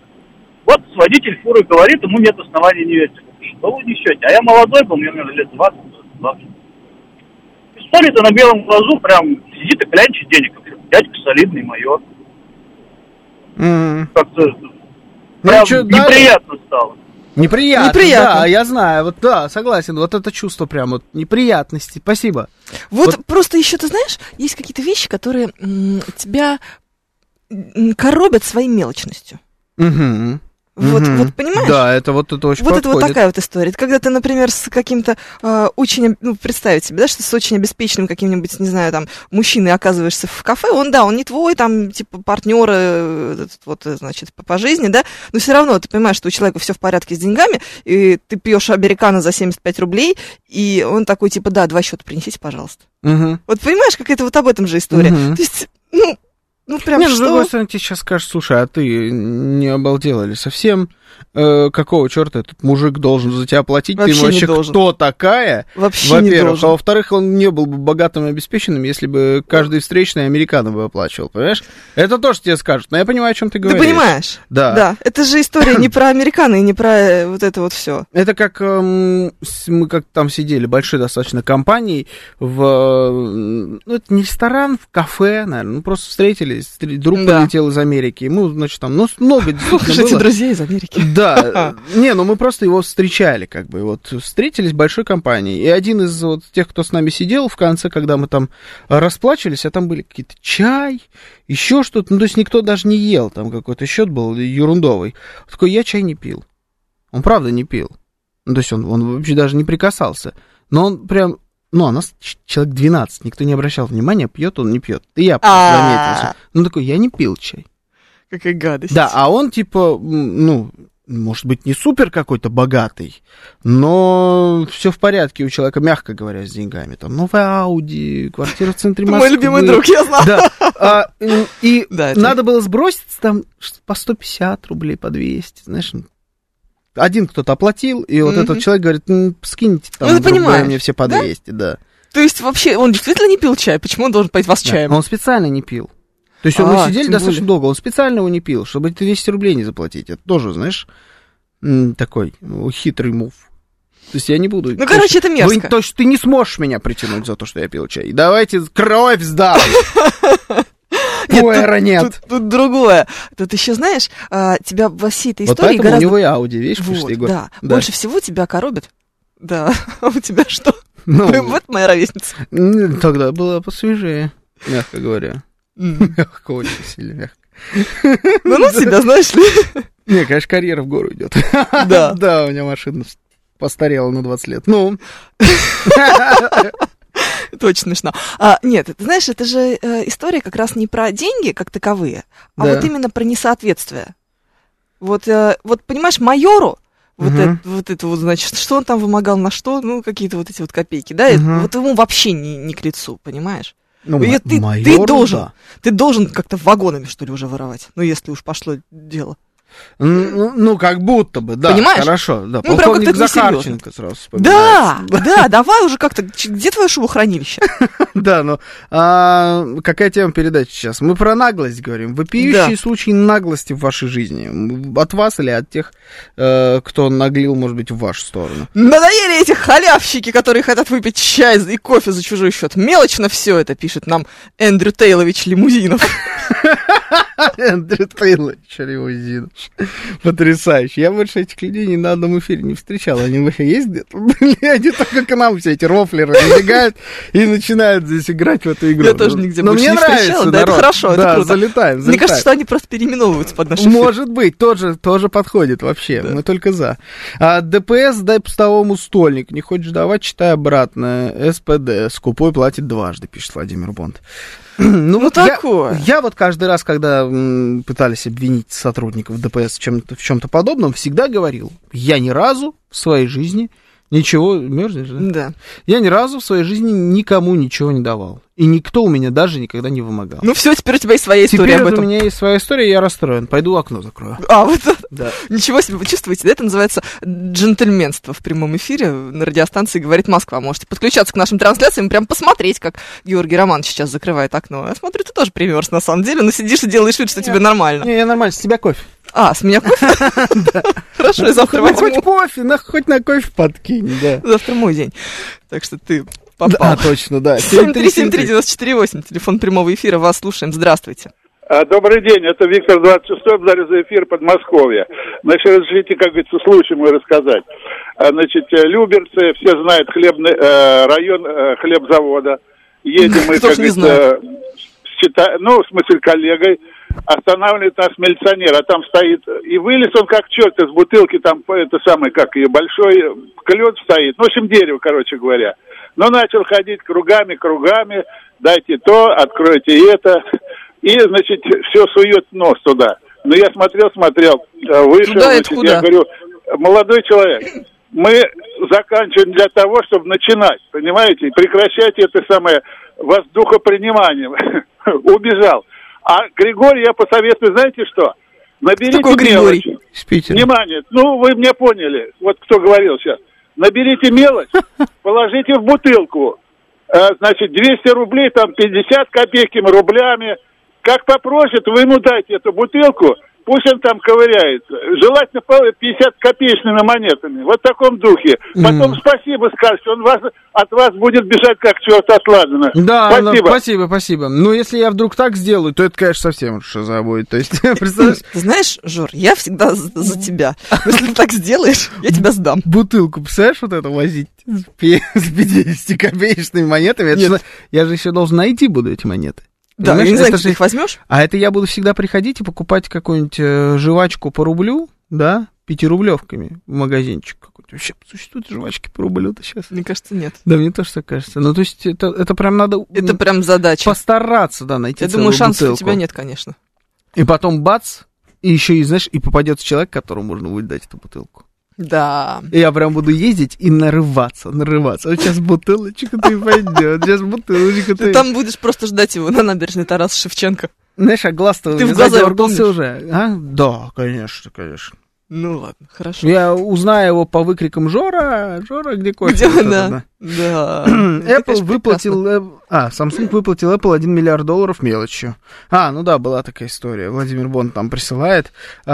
Вот водитель фуры говорит, ему нет оснований не верить. Что вы несете? А я молодой был, мне, наверное, лет 20. И смотрит, и на белом глазу прям сидит и клянчит денег. Дядька солидный майор. Как-то неприятно стало. Неприятно, да, я знаю, согласен, вот это чувство прям неприятности, спасибо. Вот просто еще, ты знаешь, есть какие-то вещи, которые тебя коробят своей мелочностью. Угу. Вот понимаешь? Да, это очень подходит. Вот это вот такая вот история. Это когда ты, например, с каким-то очень, представить себе, да, что с очень обеспеченным каким-нибудь, не знаю, там, мужчиной оказываешься в кафе, он не твой, там, типа, партнер, значит, по жизни, да, но все равно ты понимаешь, что у человека все в порядке с деньгами, и ты пьешь американо за 75 рублей, и он такой, типа, да, 2 счета принесите, пожалуйста. Вот понимаешь, как это вот об этом же история. То есть, прям с другой стороны, тебе сейчас скажешь, слушай, а ты не обалдела ли совсем? Какого черта этот мужик должен за тебя платить? Вообще ты ему вообще должен. Кто такая? Вообще во-первых. Не должен. А во-вторых, он не был бы богатым и обеспеченным, если бы каждый встречный американо бы оплачивал, понимаешь? Это тоже тебе скажут, но я понимаю, о чем ты говоришь. Ты понимаешь? Да. Это же история не про американо и не про вот это вот все. Это как мы как там сидели, большой достаточно компанией, это не ресторан, в кафе, наверное, просто встретились, друг прилетел из Америки, значит, там, много действительно было. Друзей из Америки. Да, мы просто его встречали, встретились в большой компании, и один из тех, кто с нами сидел, в конце, когда мы там расплачивались, а там были какие-то чай, еще что-то, то есть никто даже не ел, там какой-то счет был ерундовый, такой, я чай не пил, он правда не пил, то есть он вообще даже не прикасался, но он прям, а нас человек 12, никто не обращал внимания, пьет он, не пьет, и я просто заметился, такой, я не пил чай. Какая гадость. Да, а он типа, может быть, не супер какой-то богатый, но все в порядке у человека, мягко говоря, с деньгами. Там новая Ауди, квартира в центре Москвы. Мой любимый друг, я знаю. Да. И надо было сбросить там по 150 рублей, по 200, знаешь. Один кто-то оплатил, и вот этот человек говорит, скиньте там мне все по 200, да. То есть вообще он действительно не пил чай? Почему он должен пойти вас чаем? Он специально не пил. То есть мы сидели достаточно долго, он специально его не пил, чтобы 200 рублей не заплатить. Это тоже, знаешь, такой хитрый мув. То есть я не буду... это мерзко. То есть ты не сможешь меня притянуть за то, что я пил чай. Давайте кровь сдам. Нет. Тут другое. Тут еще, знаешь, тебя во всей этой истории поэтому у него и Ауди, видишь, Егор? Да, больше всего тебя коробит. Да, а у тебя что? Вот моя ровесница. Тогда было посвежее, мягко говоря. Мягко, очень сильно мягко. Себя, знаешь ли? Не, конечно, карьера в гору идет. Да. Да, у меня машина постарела на 20 лет. Это очень смешно. Нет, ты знаешь, это же история как раз не про деньги как таковые, а вот именно про несоответствие. Вот понимаешь, майору, значит, что он там вымогал на что, какие-то вот эти вот копейки, да, вот ему вообще не к лицу, понимаешь? Ты должен как-то вагонами, что ли, уже воровать, если уж пошло дело. Как будто бы, да. Понимаешь? Хорошо, да. Полковник Захарченко сразу вспоминается. Да, давай уже как-то. Где твое шубохранилище? Да, какая тема передачи сейчас? Мы про наглость говорим. Вопиющие случаи наглости в вашей жизни. От вас или от тех, кто наглил, может быть, в вашу сторону? Надоели эти халявщики, которые хотят выпить чай и кофе за чужой счет. Мелочно все это, пишет нам Эндрю Тейлович Лимузинов. Эндрю Тейлович Лимузинов. Потрясающе. Я больше этих людей ни на одном эфире не встречал. Они вообще есть где-то? Они только к нам все эти рофлеры набегают и начинают здесь играть в эту игру. Я тоже нигде больше не встречала. Да, это хорошо, это круто. Залетаем. Мне кажется, что они просто переименовываются под наши эфиры. Может быть, тоже подходит вообще. Мы только за. ДПС дай пустовому стольник. Не хочешь давать, читай обратно. СПД. Скупой платит дважды, пишет Владимир Бонд. Такое. Я каждый раз, когда пытались обвинить сотрудников ДПС в чем-то подобном, всегда говорил, я ни разу в своей жизни ничего... Мерзнешь, да? Да. Я ни разу в своей жизни никому ничего не давал. И никто у меня даже никогда не вымогал. Все, теперь у тебя есть своя история об этом. Теперь у меня есть своя история, я расстроен. Пойду окно закрою. Вот это? Да. Ничего себе, вы чувствуете, да? Это называется джентльменство в прямом эфире на радиостанции «Говорит Москва». Можете подключаться к нашим трансляциям и прям посмотреть, как Георгий Роман сейчас закрывает окно. Я смотрю, ты тоже примерз на самом деле, но сидишь и делаешь вид, что тебе нормально. Не, я нормально, с тебя кофе. С меня кофе? Хорошо, я завтра возьму. Хоть кофе, хоть на кофе подкинь, да. Завтра мой день. Так что ты попал. Точно, да. 7373948, телефон прямого эфира, вас слушаем. Здравствуйте. Добрый день, это Виктор 26-й, благодарю за эфир, Подмосковье. Значит, разрешите, как говорится, случай мой рассказать. Значит, Люберцы, все знают, район хлебзавода. Едем мы, как говорится, в смысле, коллегой. останавливает нас милиционер, а там стоит, и вылез он как черт из бутылки, там, это самое, как и большой клен стоит, в общем, дерево, короче говоря. Но начал ходить кругами, дайте то, откройте это, и, значит, все сует нос туда. Но я смотрел, вышел, значит, я говорю, молодой человек, мы заканчиваем для того, чтобы начинать, понимаете, и прекращайте это самое воздухопринимание. Убежал. А Григорий, я посоветую, знаете что? Наберите мелочь. Внимание, вы меня поняли, вот кто говорил сейчас. Наберите мелочь, положите в бутылку, значит, 200 рублей, там 50 копейками, рублями. Как попросит, вы ему дайте эту бутылку, пусть он там ковыряется. Желательно 50 копеечными монетами. Вот в таком духе. Потом спасибо скажете, он от вас будет бежать как черт от ладана. Да, спасибо. Ну, если я вдруг так сделаю, то это, конечно, совсем шиза будет. То есть, представляешь? Ты знаешь, Жор, я всегда за тебя. Если ты так сделаешь, я тебя сдам. Бутылку, представляешь, вот это возить с 50 копеечными монетами? Я же еще должен найти буду эти монеты. Да, я не знаю, ты их возьмешь. А это я буду всегда приходить и покупать какую-нибудь жвачку по рублю, да, 5-рублевками в магазинчик какой-то. Вообще существуют жвачки по рублю-то сейчас? Мне кажется, нет. Да, мне тоже так кажется. Ну, то есть это прям надо... Это прям задача. Постараться, да, найти целую бутылку. Я думаю, шансов у тебя нет, конечно. И потом бац, и еще и, знаешь, и попадется человек, которому можно будет дать эту бутылку. Да. И я прям буду ездить и нарываться. Вот сейчас бутылочка-то и пойдет, сейчас бутылочка-то. Ты там будешь просто ждать его на набережной Тараса Шевченко. Знаешь, а глаз-то ты в глаза задергался уже. А? Да, конечно. Ну ладно, хорошо. Я узнаю его по выкрикам Жора, где кофе? Да. Apple выплатил... Samsung выплатил Apple $1 миллиард мелочью. Ну да, была такая история. Владимир Бонд там присылает.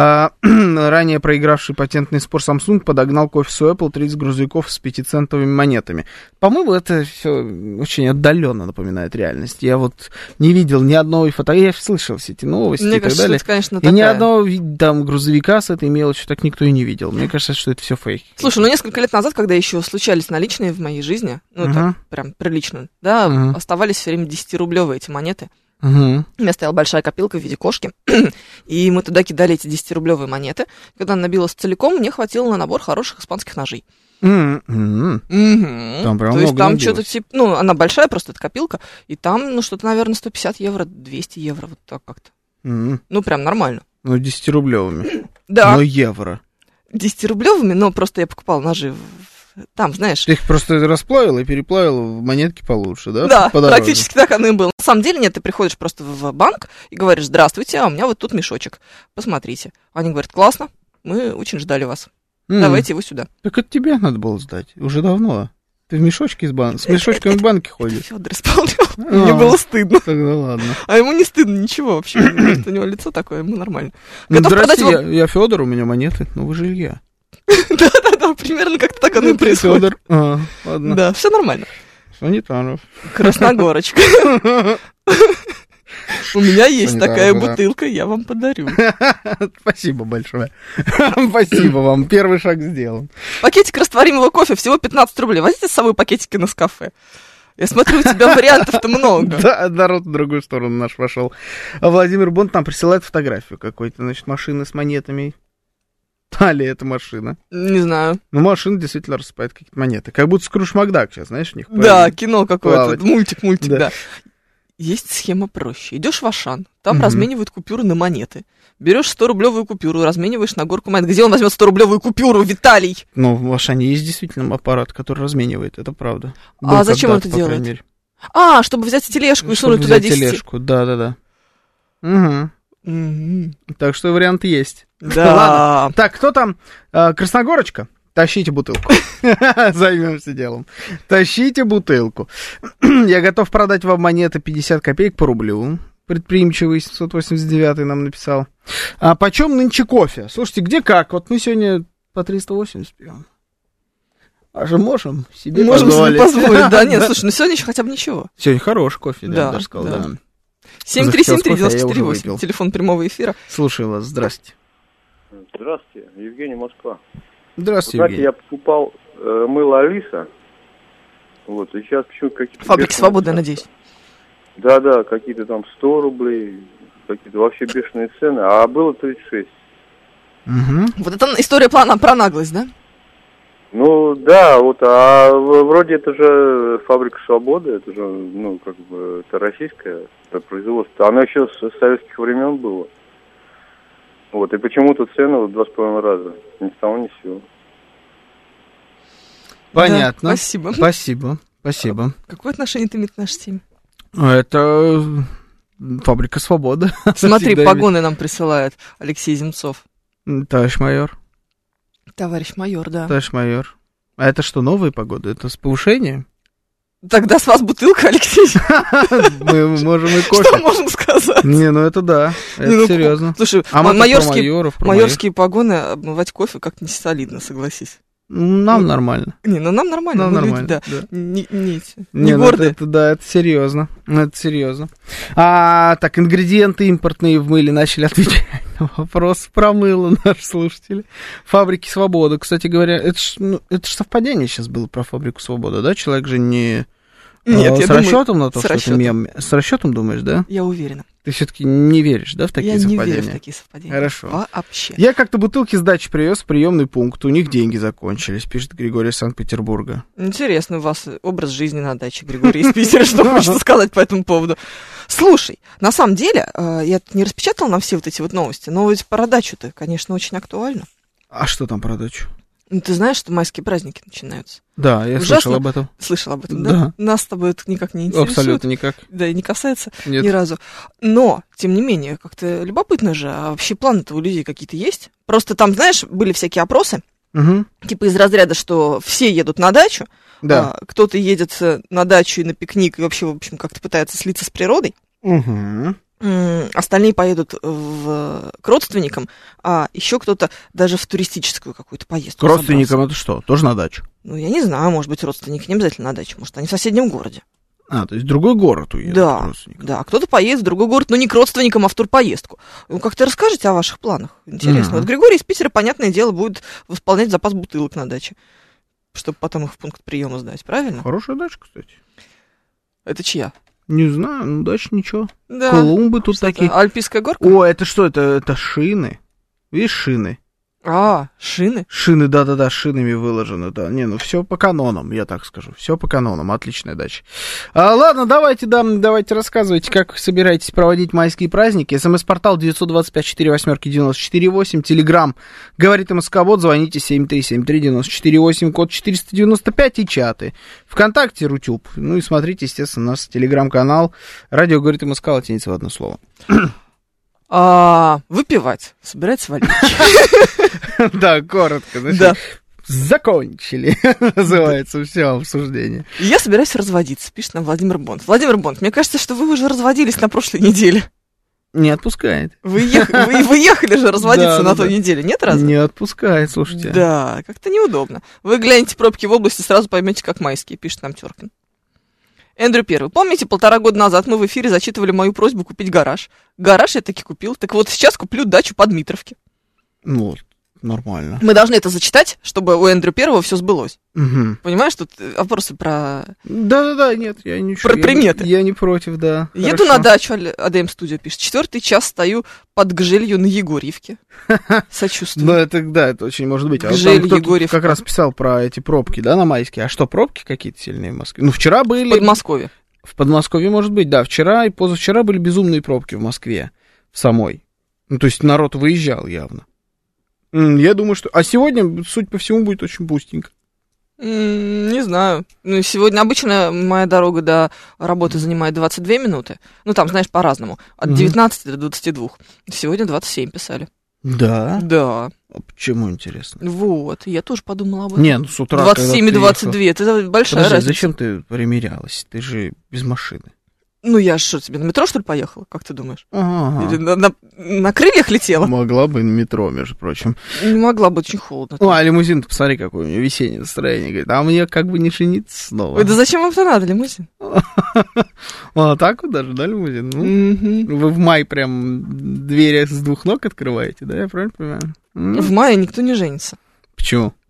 Ранее проигравший патентный спор Samsung подогнал к офису Apple 30 грузовиков с 5-центовыми монетами. По-моему, это все очень отдаленно напоминает реальность. Я вот не видел ни одной фотографии. Я слышал все эти новости. Мне и кажется, так далее. это, конечно, и ни одного там грузовика с этой мелочью так никто и не видел. Мне кажется, что это все фейк. Слушай, несколько лет назад, когда еще случались наличные в моей жизни, так прям прилично, да, оставались все время 10-рублевые эти монеты. У меня стояла большая копилка в виде кошки, и мы туда кидали эти 10-рублевые монеты. Когда она набилась целиком, мне хватило на набор хороших испанских ножей. Там прям то есть там что-то типа, она большая просто, эта копилка, и там, что-то, наверное, 150 евро, 200 евро, вот так как-то. Прям нормально. 10-рублевыми. Да. Но евро. 10-рублевыми, но просто я покупала ножи там, знаешь... Ты их просто расплавила и переплавила в монетки получше, да? Да, практически так оно и было. На самом деле нет, ты приходишь просто в банк и говоришь: здравствуйте, а у меня вот тут мешочек, посмотрите. Они говорят: классно, мы очень ждали вас, давайте его сюда. Так это тебе надо было сдать, уже давно. Ты в мешочке с мешочками в банке ходишь. Фёдор исполнял, мне было стыдно. Тогда ладно. А ему не стыдно ничего вообще, у него лицо такое, ему нормально. Здрасте, я Фёдор, у меня монеты, но вы же Илья. Да, примерно как-то так оно и происходит. Фёдор, ладно. Да, все нормально. Санитаров. Красногорочка. У меня есть такая бутылка, я вам подарю. Спасибо большое. Спасибо вам, первый шаг сделан. Пакетик растворимого кофе, всего 15 рублей. Возьмите с собой пакетики Нескафе. Я смотрю, у тебя вариантов-то много. Да, народ в другую сторону наш пошел. А Владимир Бонд нам присылает фотографию какой-то, значит, машины с монетами. Ли это машина? Не знаю. Машина действительно рассыпает какие-то монеты. Как будто Скрудж Макдак сейчас, знаешь, у них. Да, кино какое-то, мультик, да. Есть схема проще. Идешь в Ашан, там разменивают купюры на монеты. Берешь 100-рублевую купюру, размениваешь на горку монет. Где он возьмет 100-рублевую купюру, Виталий? В Ашане есть действительно аппарат, который разменивает, это правда. А зачем он это делает? Чтобы взять тележку и сунуть туда 10. Тележку, да. Так что вариант есть. Да. Ладно. Так, кто там? Красногорочка? Тащите бутылку. Займемся делом. Тащите бутылку. Я готов продать вам монеты 50 копеек по рублю. Предприимчивый 789 нам написал. А почем нынче кофе? Слушайте, где как? Вот мы сегодня по 380 пьем. А же можем себе позволить. Да, нет, слушай, сегодня еще хотя бы ничего. Сегодня хороший кофе, я даже сказал, да. 7373948, телефон прямого эфира. Слушаю вас, здрасте. Здравствуйте, Евгений, Москва. Здравствуйте, Евгений. Я покупал мыло Алиса, и сейчас почему-то какие-то... Фабрики Свободы, надеюсь. Да, какие-то там 100 рублей, какие-то вообще бешеные цены, а было 36. Угу. Вот это история про наглость, да? Ну, да, вот, а вроде это же фабрика «Свобода», это же, ну, как бы, это российское производство. Оно еще с советских времен было. Вот, и почему-то цены в 2,5 раза. Ни с того, ни с сего. Понятно. Да, спасибо. Спасибо. Какое отношение это имеет к нашей теме? Это фабрика «Свобода». Смотри, погоны нам присылает Алексей Земцов. Товарищ майор. Товарищ майор, да. Товарищ майор. А это что, новые погоды? Это с повышением? Тогда с вас бутылка, Алексей. Мы можем и кофе. Что можем сказать? Не, ну это да, это серьезно. Слушай, майорские погоны обмывать кофе как-то не солидно, согласись. Нам нормально. Не, ну нам нормально. Нам нормально, люди, да. Не Не гордые. Это серьезно. Это серьезно. Так, ингредиенты импортные в мыле начали отвечать на вопрос про мыло наши слушатели. Фабрики «Свобода». Кстати говоря, это ж совпадение сейчас было про фабрику «Свобода», да? Человек же не... Нет, с расчетом на то, что это мем. С расчетом думаешь, да? Я уверена. Ты все-таки не веришь, да, в такие совпадения? Я не верю в такие совпадения. Хорошо. Вообще. Я как-то бутылки с дачи привез в приемный пункт, у них деньги закончились, пишет Григорий из Санкт-Петербурга. Интересно у вас образ жизни на даче, Григорий из Питера, что хочется сказать по этому поводу. Слушай, на самом деле, я не распечатала нам все вот эти вот новости, но ведь про дачу-то, конечно, очень актуально. А что там про дачу? Ну, ты знаешь, что майские праздники начинаются? Да, я слышал об этом. Слышал об этом, да? Нас с тобой это никак не интересует. Абсолютно никак. Да, и не касается ни разу. Но, тем не менее, как-то любопытно же, а вообще планы-то у людей какие-то есть? Просто там, знаешь, были всякие опросы, типа из разряда, что все едут на дачу, да. Кто-то едет на дачу и на пикник, и вообще, в общем, как-то пытается слиться с природой. Остальные поедут к родственникам, а еще кто-то даже в туристическую какую-то поездку. К родственникам это что? Тоже на дачу? Ну, я не знаю, может быть, родственники не обязательно на дачу, может, они в соседнем городе. То есть в другой город уедут? Да, кто-то поедет в другой город, но не к родственникам, а в турпоездку. Ну, как-то расскажите о ваших планах, интересно. Вот Григорий из Питера, понятное дело, будет восполнять запас бутылок на даче, чтобы потом их в пункт приема сдать, правильно? Хорошая дача, кстати. Это чья? Не знаю, ну дальше ничего. Да. Клумбы тут такие. Альпийская горка? О, это что? Это шины. Видишь, шины? Шины? Шины, да-да-да, шинами выложены, да. Не, ну все по канонам, я так скажу. Все по канонам, отличная дача. Ладно, давайте рассказывайте, как вы собираетесь проводить майские праздники. СМС-портал 925-48-94-8, Телеграм говорит МСК-бот, звоните 7373-94-8, код 495 и чаты. ВКонтакте, Рутюб. Ну и смотрите, естественно, наш Телеграм-канал. Радио говорит МСК, латиница в одно слово. Выпивать, собирать валить. Да, коротко. Да. Закончили, называется, все обсуждение. Я собираюсь разводиться, пишет нам Владимир Бонд. Владимир Бонд, мне кажется, что вы уже разводились на прошлой неделе. Не отпускает. Вы ехали же разводиться на той неделе, нет разве? Не отпускает, слушайте. Да, как-то неудобно. Вы глянете пробки в области, сразу поймете, как майские, пишет нам Теркин. Эндрю Первый. Помните, 1,5 года назад мы в эфире зачитывали мою просьбу купить гараж? Гараж я таки купил. Так вот, сейчас куплю дачу под Дмитровке. Ну, нормально. Мы должны это зачитать, чтобы у Эндрю Первого все сбылось. Угу. Понимаешь, тут вопросы про... Да-да-да, нет, я ничего. Про приметы. Я не против, да. Еду на дачу, АДМ Студио пишет. 4-й час стою под Гжелью на Егорьевке. Сочувствую. Ну, это, да, это очень может быть. Гжель, Егорьевка. Как раз писал про эти пробки, да, на майские. А что, пробки какие-то сильные в Москве? Ну, вчера были... В Подмосковье. В Подмосковье, может быть, да. Вчера и позавчера были безумные пробки в Москве самой. Ну, то есть народ выезжал явно. Я думаю, что... А сегодня, судя по всему, будет очень пустенько. Не знаю. Ну, сегодня обычно моя дорога до работы занимает 22 минуты. Ну, там, знаешь, по-разному. От 19 до 22. Сегодня 27 писали. Да? Да. А почему, интересно? Вот, я тоже подумала об этом. Не, ну с утра, 27 и 22, это большая разница. Зачем ты примерялась? Ты же без машины. Ну, я что, тебе на метро, что ли, поехала? Как ты думаешь? Ага. Или на крыльях летела? Могла бы на метро, между прочим. Не могла бы, очень холодно. Ну, а лимузин-то, посмотри, какое у него весеннее настроение. Говорит, а мне как бы не жениться снова. Ой, да зачем вам-то надо лимузин? А так вот даже, да, лимузин? Вы в мае прям двери с двух ног открываете, да, я правильно понимаю? В мае никто не женится. Почему?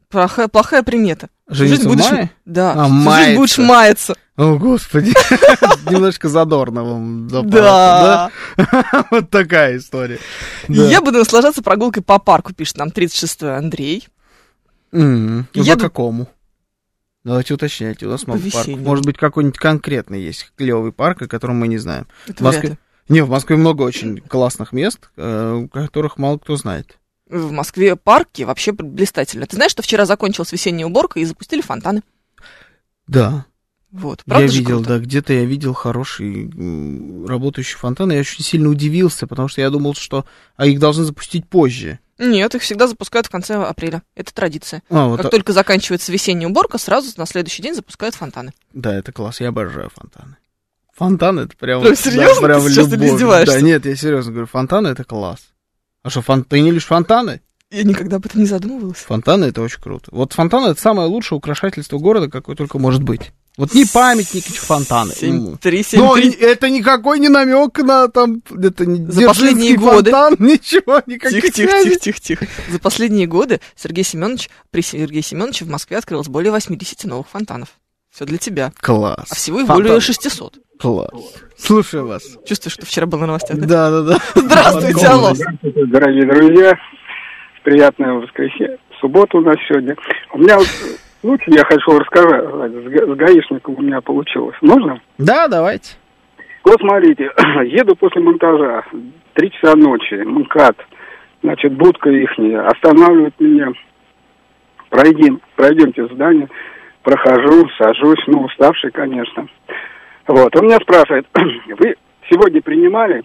Плохая примета. Жениться в мае? Да, жизнь будешь маяться. О, Господи, немножко задорно вам. Да. Вот такая история. Я буду наслаждаться прогулкой по парку, пишет нам 36-й Андрей. По какому? Давайте уточняйте. У нас много парков. Может быть, какой-нибудь конкретный есть клевый парк, о котором мы не знаем. В Москве много очень классных мест, о которых мало кто знает. В Москве парки вообще блистательно. Ты знаешь, что вчера закончилась весенняя уборка и запустили фонтаны? Да. Вот, я видел, круто? Да, где-то я видел хороший работающий фонтан, и я очень сильно удивился, потому что я думал, что их должны запустить позже. Нет, их всегда запускают в конце апреля. Это традиция. Как только заканчивается весенняя уборка, сразу на следующий день запускают фонтаны. Да, это класс, я обожаю фонтаны. Фонтаны это прям... Серьезно? Да, прям ты сейчас или издеваешься? Да, нет, я серьезно говорю, фонтаны это класс. А что, ты не любишь фонтаны? Я никогда об этом не задумывалась. Фонтаны это очень круто. Вот фонтаны это самое лучшее украшательство города, какое только может быть. Вот не памятники, фонтаны. 7-3-7-3. Но это никакой не намек на там, это не за последние годы. Фонтан, ничего, никаких. Тихо. За последние годы при Сергее Семеновиче в Москве открылось более 80 новых фонтанов. Все для тебя. Класс. А всего их более 600. Класс. Слушаю вас. Чувствуешь, что вчера был на новостях? Да. Здравствуйте, алло. Здравствуйте, дорогие друзья. Приятное воскресенье. Суббота у нас сегодня. У меня случай, я хочу рассказать, с гаишником у меня получилось. Можно? Да, давайте. Вот смотрите, еду после монтажа, 3 часа ночи, МКАД, значит, будка ихняя, останавливает меня, пройдемте в здание, прохожу, сажусь, уставший, конечно. Вот, он меня спрашивает, вы сегодня принимали?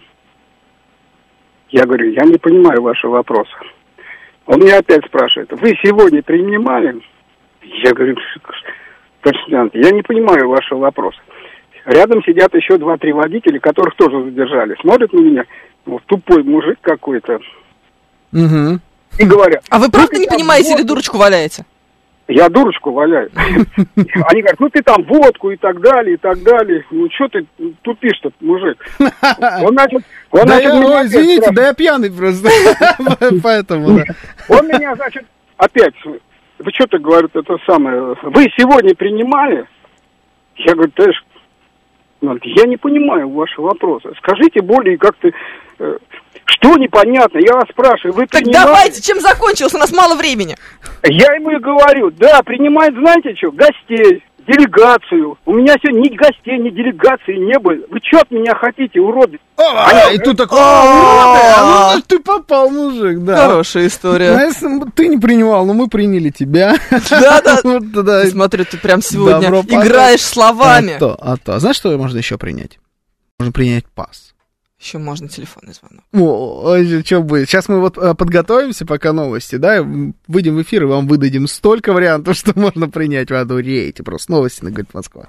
Я говорю, я не понимаю вашего вопроса. Он меня опять спрашивает, вы сегодня принимали? Я говорю, я не понимаю вашего вопроса. Рядом сидят еще 2-3 водителя, которых тоже задержали. Смотрят на меня, тупой мужик какой-то. Угу. И говорят... А вы правда не понимаете или дурочку валяете? Я дурочку валяю. Они говорят, ты там водку и так далее, и так далее. Что ты тупишь-то, мужик? Он начал извините, да я пьяный просто. Поэтому, да. Он меня, значит, опять... Вы что-то, говорят, это самое... Вы сегодня принимали? Я говорю, я не понимаю вашего вопроса. Скажите более как-то... Что непонятно? Я вас спрашиваю, вы принимаете... Так давайте, чем закончилось? У нас мало времени. Я ему и говорю, да, принимает, знаете что, гостей, делегацию. У меня сегодня ни гостей, ни делегации не было. Вы что от меня хотите, уроды? И тут такой, уроды, ты попал, мужик, да. Хорошая история. Ты не принимал, но мы приняли тебя. Да. Смотрю, ты прям сегодня играешь словами. А то. Знаешь, что можно еще принять? Можно принять пас. Еще можно телефонный звонок. Что будет? Сейчас мы подготовимся, пока новости, да, выйдем в эфир и вам выдадим столько вариантов, что можно принять в аду рейте. Просто новости на «Говорит Москва».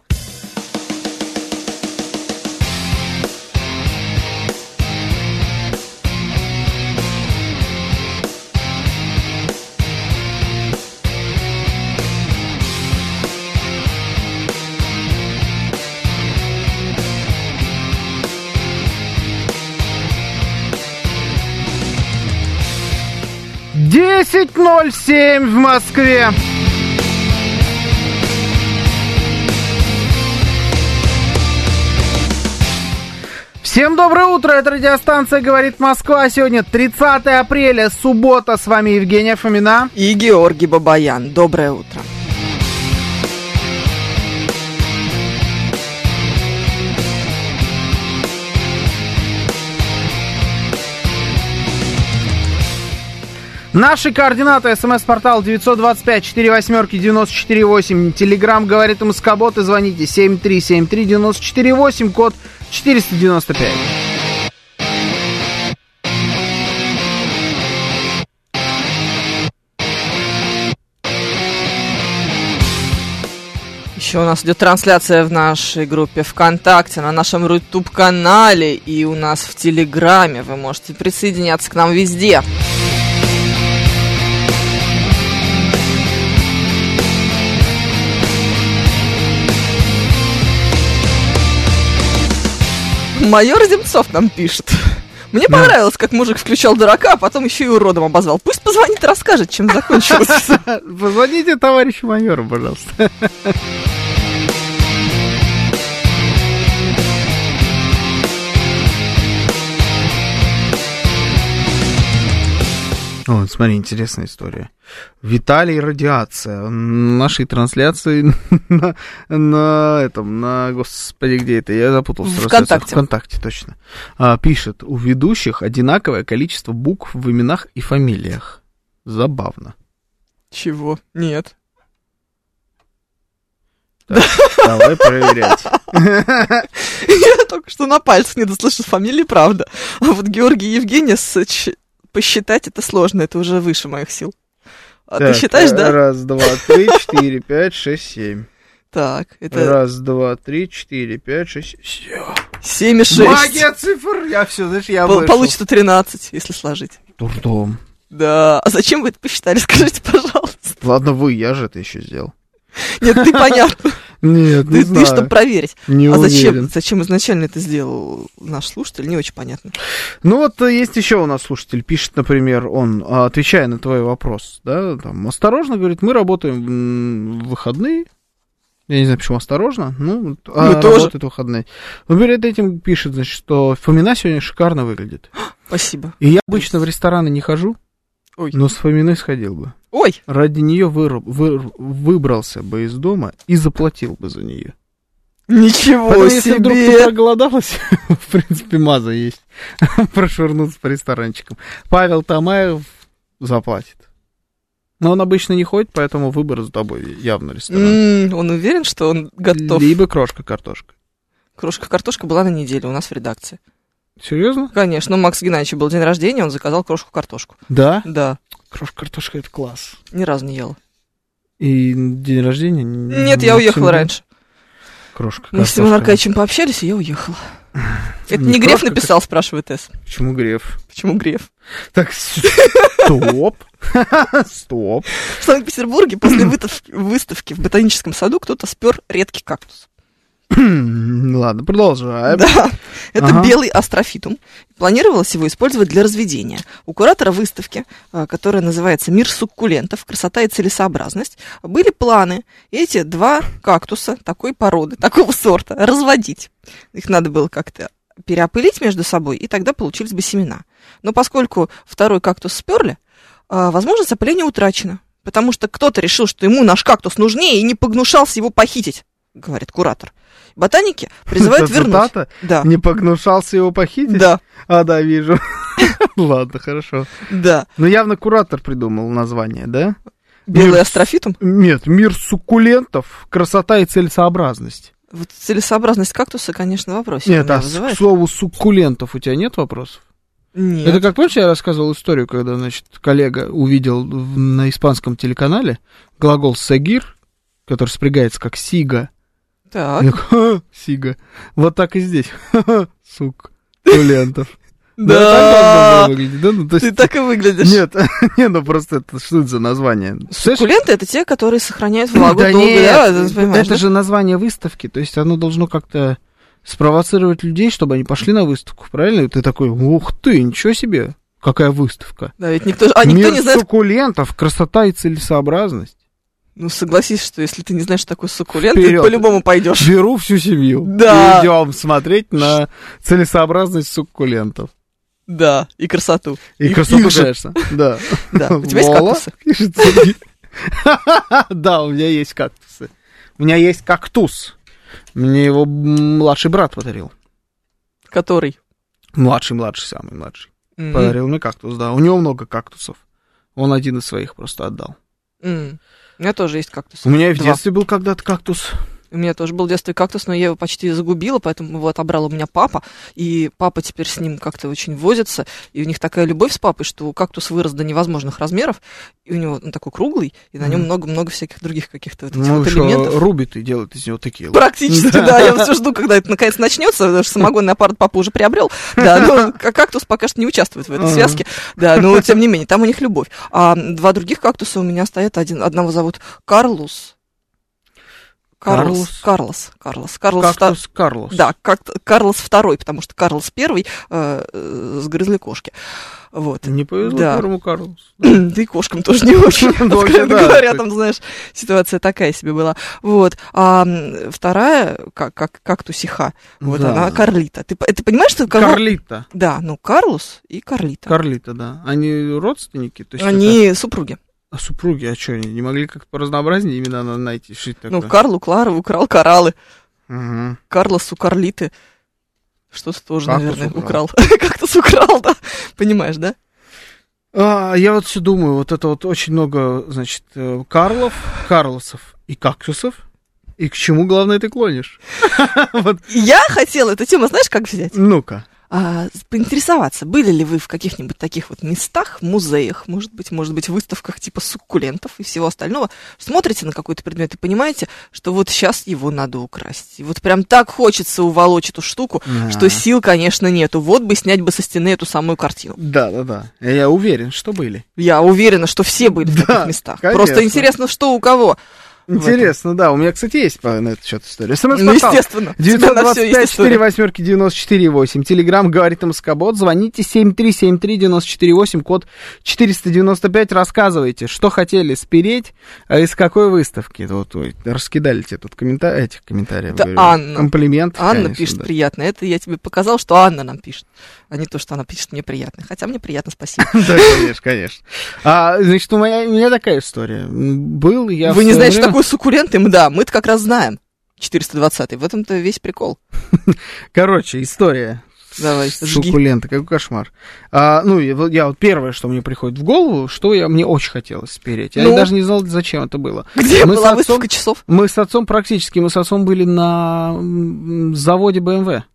«10:07 в Москве. Всем доброе утро, это радиостанция «Говорит Москва». Сегодня 30 апреля, суббота. С вами Евгения Фомина и Георгий Бабаян. Доброе утро. Наши координаты: СМС-портал 925-48-94-8. Телеграм «Говорит МСК-бот» и звоните 7373-94-8, код 495. Еще у нас идет трансляция в нашей группе ВКонтакте, на нашем YouTube-канале и у нас в Телеграме. Вы можете присоединяться к нам везде. Майор Земцов нам пишет. Мне понравилось, как мужик включал дурака, а потом еще и уродом обозвал. Пусть позвонит и расскажет, чем закончилось. Позвоните товарищу майору, пожалуйста. О, смотри, интересная история. Виталий Радиация. Нашей трансляции на господи, где это? Я запутался. ВКонтакте, точно. Пишет, у ведущих одинаковое количество букв в именах и фамилиях. Забавно. Чего? Нет. Так, давай проверять. Я только что на пальцах не дослышал фамилии, правда. А вот Георгий и Евгения посчитать это сложно, это уже выше моих сил. А так, ты считаешь, да? 1, 2, 3, 4, 5, 6, 7. Так, это... 1, 2, 3, 4, 5, 6, 7 и 6. Магия цифр! Я все, знаешь, я вышел. Получится 13, если сложить. Дурдом. Да, а зачем вы это посчитали, скажите, пожалуйста. Ладно, я же это еще сделал. Нет, ты понятно. Нет, не знаю. Ты, чтобы проверить. Не уверен. Зачем изначально это сделал наш слушатель, не очень понятно. Ну вот есть еще у нас слушатель, пишет, например, он, отвечая на твой вопрос, да, там, осторожно, говорит, мы работаем в выходные. Я не знаю, почему осторожно, работает в выходные. Он перед этим пишет, значит, что Фомина сегодня шикарно выглядит. Спасибо. И я обычно в рестораны не хожу. Ой. Но с Фоминой сходил бы. Ой! Ради нее выбрался бы из дома и заплатил бы за нее. Ничего поэтому, себе! Если вдруг ты проголодалась, в принципе, маза есть. Прошвырнуться по ресторанчикам. Павел Тамаев заплатит. Но он обычно не ходит, поэтому выбор за тобой явно ресторан. Он уверен, что он готов? Либо крошка-картошка. Крошка-картошка была на неделе у нас в редакции. Серьезно? Конечно. У Макса Геннадьевича был день рождения, он заказал крошку-картошку. Да? Да. Крошка-картошка — это класс. Ни разу не ела. И день рождения? Нет, я уехала раньше. Крошка-картошка. Мы с Тимом Аркадьевичем пообщались, и я уехала. Это не Греф написал, спрашивает С. Почему Греф? Почему Греф? Так, стоп. Стоп. В Санкт-Петербурге после выставки в ботаническом саду кто-то спер редкий кактус. Ладно, продолжаем. Да, это белый астрофитум. Планировалось его использовать для разведения. У куратора выставки, которая называется «Мир суккулентов. Красота и целесообразность», были планы эти 2 кактуса такой породы, такого сорта, разводить. Их надо было как-то переопылить между собой, и тогда получились бы семена. Но поскольку 2-й кактус сперли, возможность опыления утрачена, потому что кто-то решил, что ему наш кактус нужнее, и не погнушался его похитить, говорит куратор. Ботаники призывают вернуть. Да. Не погнушался его похитить? Да. Да, вижу. Ладно, хорошо. Да. Но явно куратор придумал название, да? Белый астрофитум? Нет, мир суккулентов, красота и целесообразность. Вот целесообразность кактуса, конечно, вопрос. Нет, к слову суккулентов у тебя нет вопросов? Нет. Это как, помнишь, я рассказывал историю, когда, значит, коллега увидел на испанском телеканале глагол «сегир», который спрягается как «сига». Так. Сига. Вот так и здесь. Суккулентов. Да, ты так и выглядишь. Нет, ну просто что это за название? Суккуленты — это те, которые сохраняют влагу долго. Это же название выставки, то есть оно должно как-то спровоцировать людей, чтобы они пошли на выставку, правильно? И ты такой, ух ты, ничего себе, какая выставка. Да, ведь никто не знает. Суккулентов, красота и целесообразность. Ну, согласись, что если ты не знаешь, что такое суккулент, ты по-любому пойдешь. Беру всю семью. Да. И идем смотреть на целесообразность суккулентов. Да, и красоту. И красоту, конечно. Да. У тебя есть кактусы? Да, у меня есть кактусы. У меня есть кактус. Мне его младший брат подарил. Который? Младший, самый младший. Подарил мне кактус, да. У него много кактусов. Он один из своих просто отдал. У меня тоже есть кактус. У меня и в детстве был когда-то кактус. У меня тоже был в детстве кактус, но я его почти загубила, поэтому его отобрал у меня папа, и папа теперь с ним как-то очень возится, и у них такая любовь с папой, что кактус вырос до невозможных размеров, и у него он такой круглый, и на нем много-много всяких других каких-то вот элементов. Рубит и делает из него текилу. Практически, да, я все жду, когда это наконец начнется, потому что самогонный аппарат папа уже приобрел, да, но кактус пока что не участвует в этой связке, да, но тем не менее, там у них любовь. А 2 других кактуса у меня стоят, одного зовут Карлус, Карлос. Да, Карлос II, потому что Карлос I сгрызли кошки. Вот. Не повезло первому Карлосу. Да и кошкам тоже не очень. Говоря, там, знаешь, ситуация такая себе была. Вот. А вторая, кактусиха, вот она Карлита. Ты понимаешь, что... Карлита. Да, Карлос и Карлита. Карлита, да. Они родственники? Они супруги. А супруги, а что, они не могли как-то по разнообразнее имена найти? Карлу Клару украл кораллы. Угу. Карлосу Карлиты. Что-то тоже, наверное, украл. Кактус украл, да. Понимаешь, да? Я вот все думаю, вот это вот очень много, значит, Карлосов и кактусов. И к чему, главное, ты клонишь? Я хотела эту тему, знаешь, как взять? Ну-ка. Поинтересоваться, были ли вы в каких-нибудь таких вот местах, музеях, может быть, выставках типа суккулентов и всего остального, смотрите на какой-то предмет и понимаете, что вот сейчас его надо украсть. И вот прям так хочется уволочь эту штуку, что сил, конечно, нету. Вот бы снять бы со стены эту самую картину. Да. Я уверен, что были. Я уверена, что все были в таких местах. Конечно. Просто интересно, что у кого. Интересно, да. У меня, кстати, есть на этот счет история. Естественно. 925-48-94-8. Телеграм говорит МСК-бот. Звоните 7373-94-8, код 495. Рассказывайте, что хотели спереть, из какой выставки. Вот, раскидали тебе тут этих комментариев. Это Анна. Комплимент. Анна конечно, пишет приятно. Это я тебе показал, что Анна нам пишет, а не то, что она пишет мне приятно. Хотя мне приятно, спасибо. Да, конечно. Значит, у меня такая история. Был я... Вы не знаете, что такое суккуленты? Да, мы-то как раз знаем. 420-й. В этом-то весь прикол. Короче, история. Давай, суккуленты, какой кошмар. Я вот первое, что мне приходит в голову, что мне очень хотелось спереть. Я даже не знал, зачем это было. Где была выставка часов? Мы с отцом были на заводе BMW.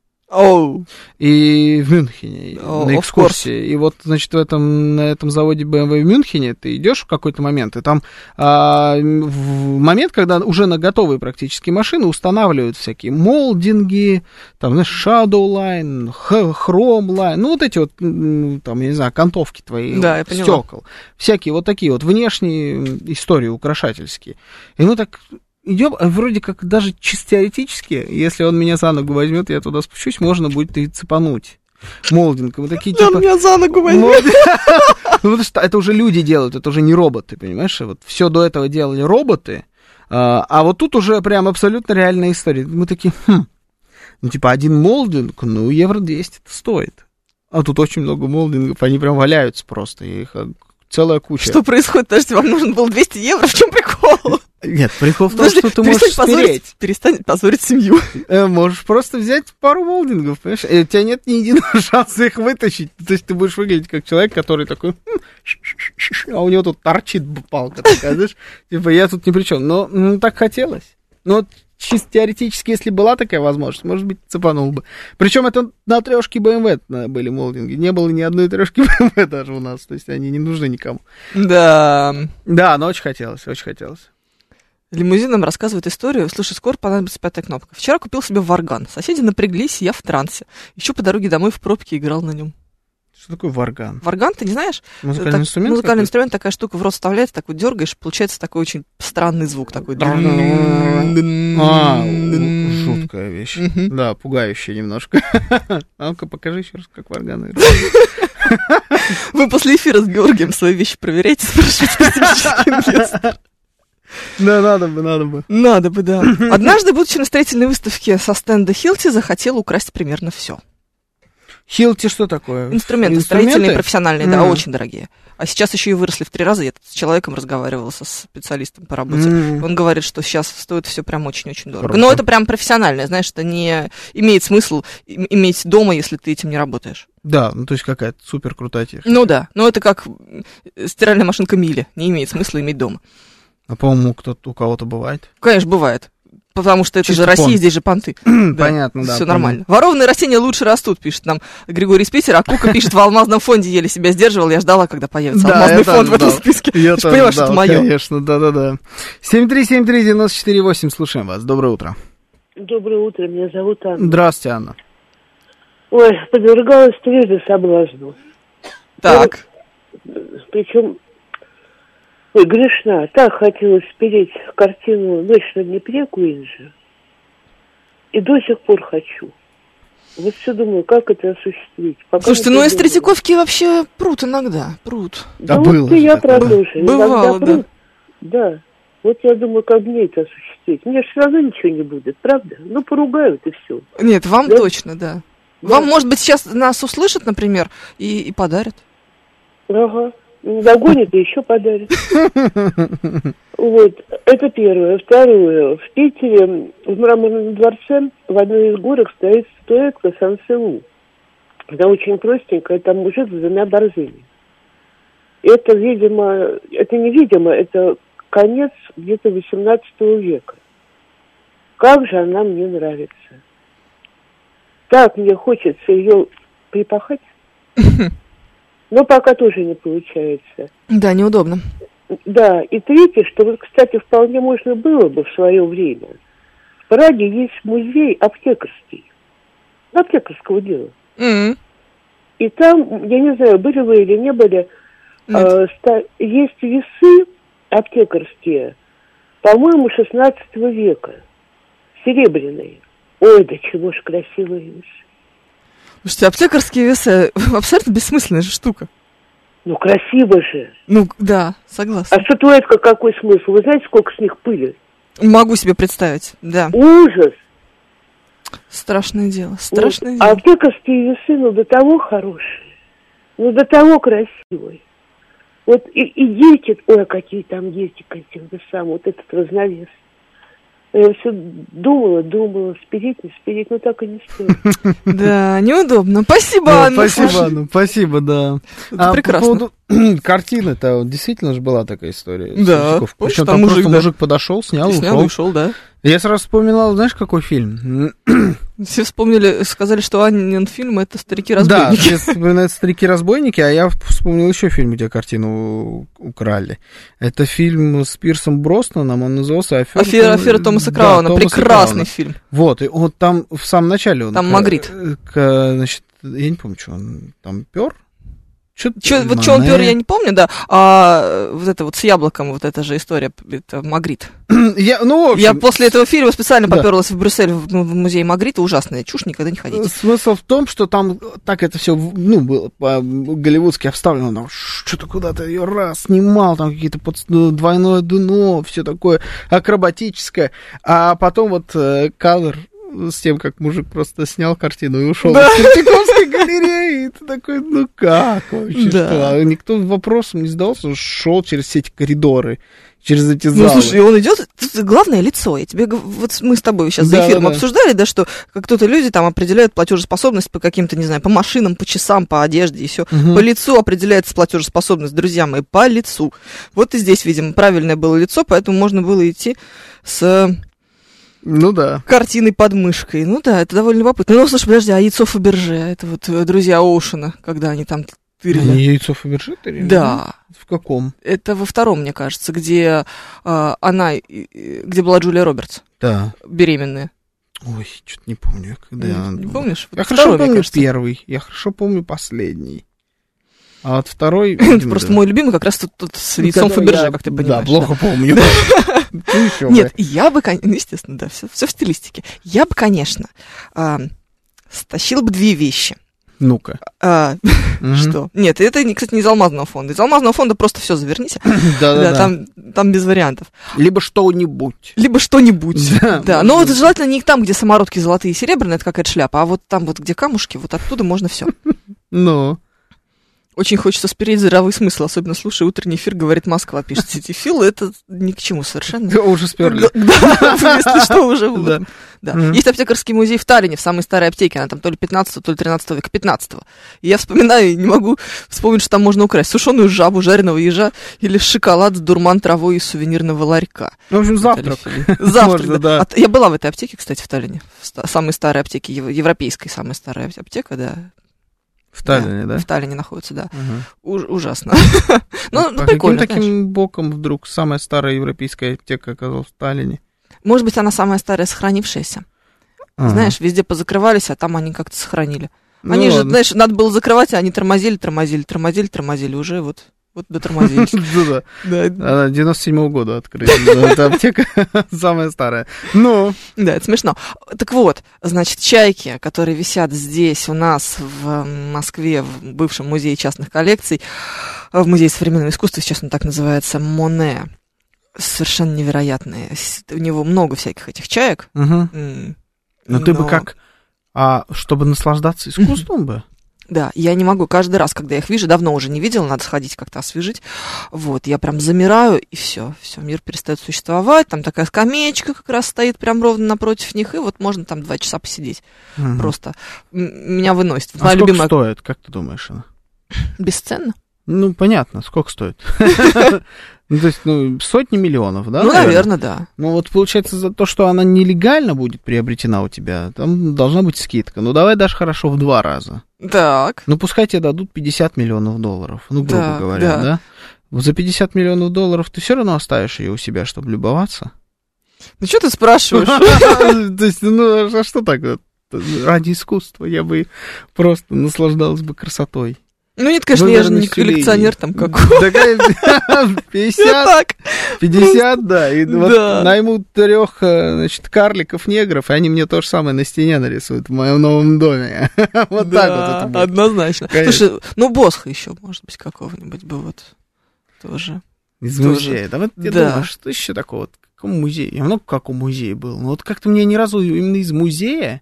И в Мюнхене, на экскурсии. И вот, значит, на этом заводе BMW в Мюнхене ты идешь в какой-то момент, и там в момент, когда уже на готовые практически машины устанавливают всякие молдинги, там, знаешь, Shadow Line, Chrome Line, вот эти вот, там, я не знаю, окантовки твои, стекол. Всякие вот такие вот внешние истории украшательские. И мы так... Идем, вроде как даже чисто теоретически, если он меня за ногу возьмет, я туда спущусь, можно будет и цепануть молдингом. Вот такие, он меня за ногу возьмет. Потому что это уже люди делают, это уже не роботы, понимаешь? Вот все до этого делали роботы, а вот тут уже прям абсолютно реальная история. Мы такие, один молдинг, евро 200 это стоит. А тут очень много молдингов, они прям валяются просто, их целая куча. Что происходит? Подожди, вам нужен был 200 евро, в чем прикол? Нет, прикол в том, что ты можешь спереть. Перестань позорить семью. Можешь просто взять пару молдингов, понимаешь? У тебя нет ни единого шанса их вытащить. То есть ты будешь выглядеть как человек, который такой... А у него тут торчит палка такая, знаешь? Типа, я тут ни при чем. Но так хотелось. Но чисто теоретически, если была такая возможность, может быть, цепанул бы. Причем это на трешке BMW были молдинги. Не было ни одной трешки BMW даже у нас. То есть они не нужны никому. Да. Да, но очень хотелось, очень хотелось. Лимузин нам рассказывает историю. Слушай, скоро понадобится 5-я кнопка. Вчера купил себе варган. Соседи напряглись, я в трансе. Еще по дороге домой в пробке играл на нем. Что такое варган? Варган, ты не знаешь? Музыкальный инструмент? Музыкальный инструмент, такая штука в рот вставляется, так вот дергаешь, получается такой очень странный звук. Такой. Жуткая вещь. Да, пугающая немножко. Ну-ка, покажи еще раз, как варган играет. Вы после эфира с Георгием свои вещи проверяете, спрашиваете. Да, надо бы. Надо бы, да. Однажды, будучи на строительной выставке со стенда Хилти, захотел украсть примерно все. Хилти что такое? Инструменты строительные, профессиональные, да, очень дорогие. А сейчас еще и выросли в 3 раза. Я с человеком разговаривала, со специалистом по работе. Он говорит, что сейчас стоит все прям очень-очень дорого. Но это прям профессиональное, знаешь, это не имеет смысл иметь дома, если ты этим не работаешь. Да, то есть какая-то супер крутая техника. Ну да, но это как стиральная машинка Мили, не имеет смысла иметь дома. А, по-моему, у кого-то бывает? Конечно, бывает. Потому что это чисто же Россия, здесь же понты. Понятно, да. Все нормально. Ворованные растения лучше растут, пишет нам Григорий из Питера. А Кука пишет, в алмазном фонде еле себя сдерживал. Я ждала, когда появится алмазный фонд в этом списке. Я же поняла, что это мое. Конечно, да. 7373948, слушаем вас. Доброе утро. Доброе утро, меня зовут Анна. Здравствуйте, Анна. Ой, подвергалась трижды соблазну. Так. Причем... Ой, грешна. Так хотелось спереть картину «Ночь на Днепре» Куинджи. И до сих пор хочу. Вот все думаю, как это осуществить. Слушайте, ну из Третьяковки вообще прут иногда, прут. Да вот было я про то же. Бывало, да. Да. Вот я думаю, как мне это осуществить. Мне же все равно ничего не будет, правда? Ну, поругают и все. Нет, вам точно, да. Вам, может быть, сейчас нас услышат, например, и подарят. Ага. Догонит и еще подарит. Вот, это первое. Второе. В Питере, в Мраморном дворце, в одной из горок стоит статуэтка Сан-Сеу. Она очень простенькая, там мужик с двумя борзыми. Это, видимо, это невидимо, это конец где-то 18 века. Как же она мне нравится. Так мне хочется ее припахать. Но пока тоже не получается. Да, неудобно. Да, и третье, что, вот, кстати, вполне можно было бы в свое время. В Праге есть музей аптекарский. Аптекарского дела. И там, я не знаю, были вы или не были, есть весы аптекарские, по-моему, 16 века. Серебряные. Ой, да чего ж красивые весы. Слушайте, аптекарские весы абсолютно бессмысленная же штука. Ну, красиво же. Ну, да, согласна. А статуэтка какой смысл? Вы знаете, сколько с них пыли? Могу себе представить, да. Ужас. Страшное дело, страшное дело. А аптекарские весы, ну, до того хорошие. Ну, до того красивые. Вот и дети, ой, какие там дети к этим весам, вот этот разновес. Я все думала, спереть, не спереть, но так и не стоит. Да, неудобно. Спасибо, Анна. Спасибо, Анна, спасибо, да. Прекрасно. По поводу картины-то действительно же была такая история. Да. Причем там просто мужик подошел, снял и ушел, да. Я сразу вспоминал, знаешь, какой фильм? Все вспомнили, сказали, что Аннин фильм — это «Старики-разбойники». Да, все вспоминают «Старики-разбойники», а я вспомнил еще фильм, где картину украли. Это фильм с Пирсом Броснаном, он назывался «Афера Томаса Крауна». Прекрасный фильм. Вот, и вот там в самом начале он... Там Магрит. Значит, я не помню, что он там пёр. Вот что он пёр, я не помню, да. А вот это вот с яблоком, вот эта же история, это Магрит. Я после этого фильма специально попёрлась в Брюссель в музей Магрита. Ужасная чушь, никогда не ходите. Смысл в том, что там так это все, было по-голливудски обставлено. Что-то куда-то ее раз снимал, там какие-то двойное дно, все такое акробатическое. А потом вот кадр с тем, как мужик просто снял картину и ушел из Третьяковской галереи. Ты такой, ну как вообще, что? Никто вопросом не задался, он шел через все эти коридоры, через эти залы. Ну, слушай, он идет, главное лицо. Я тебе, вот мы с тобой сейчас за эфиром обсуждали, да, что кто-то люди там определяют платежеспособность по каким-то, не знаю, по машинам, по часам, по одежде и все. По лицу определяется платежеспособность, друзья мои, по лицу. Вот и здесь, видимо, правильное было лицо, поэтому можно было идти с... Ну да. Картиной под мышкой. Ну да, это довольно любопытно. Ну, слушай, подожди, а яйцо Фаберже, это вот друзья Оушена, когда они там тырили. Они яйцо Фаберже тырили? Да. В каком? Это во втором, мне кажется, где где была Джулия Робертс. Да. Беременная. Ой, что-то не помню. Не помнишь? Я хорошо помню первый, я хорошо помню последний. А вот второй... Просто мой любимый как раз тут с яйцом Фаберже, как ты понимаешь. Да, плохо помню. Нет, я бы, естественно, да, все в стилистике. Я бы, конечно, стащила бы две вещи. Ну-ка. Что? Нет, это, кстати, не из алмазного фонда. Из алмазного фонда просто все заверните. Да, там без вариантов. Либо что-нибудь. Да, но вот желательно не там, где самородки золотые и серебряные, это какая-то шляпа, а вот там вот, где камушки, вот оттуда можно все. Ну... Очень хочется спереть здравый смысл, особенно слушая утренний эфир, говорит Москва, пишет Ситифил, это ни к чему совершенно. Да, уже сперли. Да, если что, уже было. Есть аптекарский музей в Таллине, в самой старой аптеке, она там то ли 15 то ли 13 века, 15-го. И я вспоминаю, и не могу вспомнить, что там можно украсть сушеную жабу, жареного ежа или шоколад с дурман травой из сувенирного ларька. В общем, завтрак. Завтрак, да. Я была в этой аптеке, кстати, в Таллине, в самой старой аптеке, европейской самая старая аптека, да. В Таллине, да? В Таллине находится, да. Ужасно. Ну, прикольно, каким таким боком вдруг самая старая европейская аптека оказалась в Таллине? Может быть, она самая старая сохранившаяся. Знаешь, везде позакрывались, а там они как-то сохранили. Они же, знаешь, надо было закрывать, а они тормозили, уже вот Вот дотормозились. Да. Она 97-го года открыта. Эта аптека самая старая. Ну. Да, это смешно. Так вот, значит, чайки, которые висят здесь у нас в Москве, в бывшем музее частных коллекций, в музее современного искусства, сейчас он так называется, Моне, совершенно невероятные. У него много всяких этих чаек. Но ты бы как... чтобы наслаждаться искусством бы? Да, я не могу. Каждый раз, когда я их вижу, давно уже не видела, надо сходить как-то освежить. Вот, я прям замираю, и все, мир перестает существовать. Там такая скамеечка как раз стоит прям ровно напротив них, и вот можно там 2 часа посидеть. Просто меня выносит. Сколько стоит, как ты думаешь, она? Бесценно. Ну, понятно, сколько стоит. Ну, то есть, сотни миллионов, да? Ну, наверное, да. Ну, вот получается, за то, что она нелегально будет приобретена у тебя, там должна быть скидка. Ну, давай даже хорошо в 2 раза. Так. Ну, пускай тебе дадут $50 миллионов, ну, грубо говоря, да? За $50 миллионов ты все равно оставишь ее у себя, чтобы любоваться? Ну, что ты спрашиваешь? То есть, а что так вот? Ради искусства я бы просто наслаждалась бы красотой. Ну, нет, конечно, я же не коллекционер там какой. 50, да. И вот найму 3, значит, карликов-негров, и они мне то же самое на стене нарисуют в моем новом доме. Вот так вот это будет. Однозначно. Слушай, Босха еще, может быть, какого-нибудь бы вот тоже. Из музея. Да вот я думаю, что еще такого? В каком музее? Я много в каком музее был. Но вот как-то мне ни разу именно из музея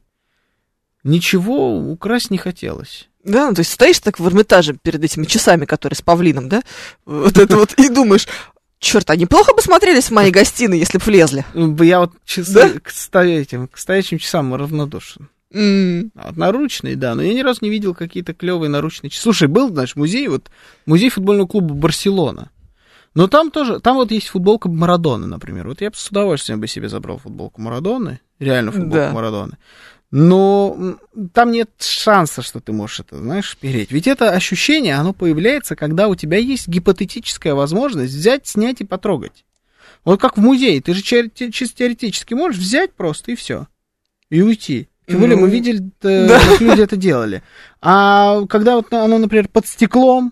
ничего украсть не хотелось. Да, то есть стоишь так в Эрмитаже перед этими часами, которые с павлином, да, вот это вот, и думаешь, черт, они плохо бы смотрелись в моей гостиной, если бы влезли. Я вот к стоячим часам равнодушен. Наручные, да, но я ни разу не видел какие-то клевые наручные часы. Слушай, был, знаешь, музей футбольного клуба «Барселона». Но там тоже, там вот есть футболка Марадоны, например. Вот я бы с удовольствием бы себе забрал футболку Марадоны, реально футболку Марадоны. Но там нет шанса, что ты можешь это, знаешь, переть. Ведь это ощущение, оно появляется, когда у тебя есть гипотетическая возможность взять, снять и потрогать. Вот как в музее. Ты же чисто теоретически можешь взять просто и все. И уйти. Тем более мы видели, как люди это делали. А когда вот оно, например, под стеклом,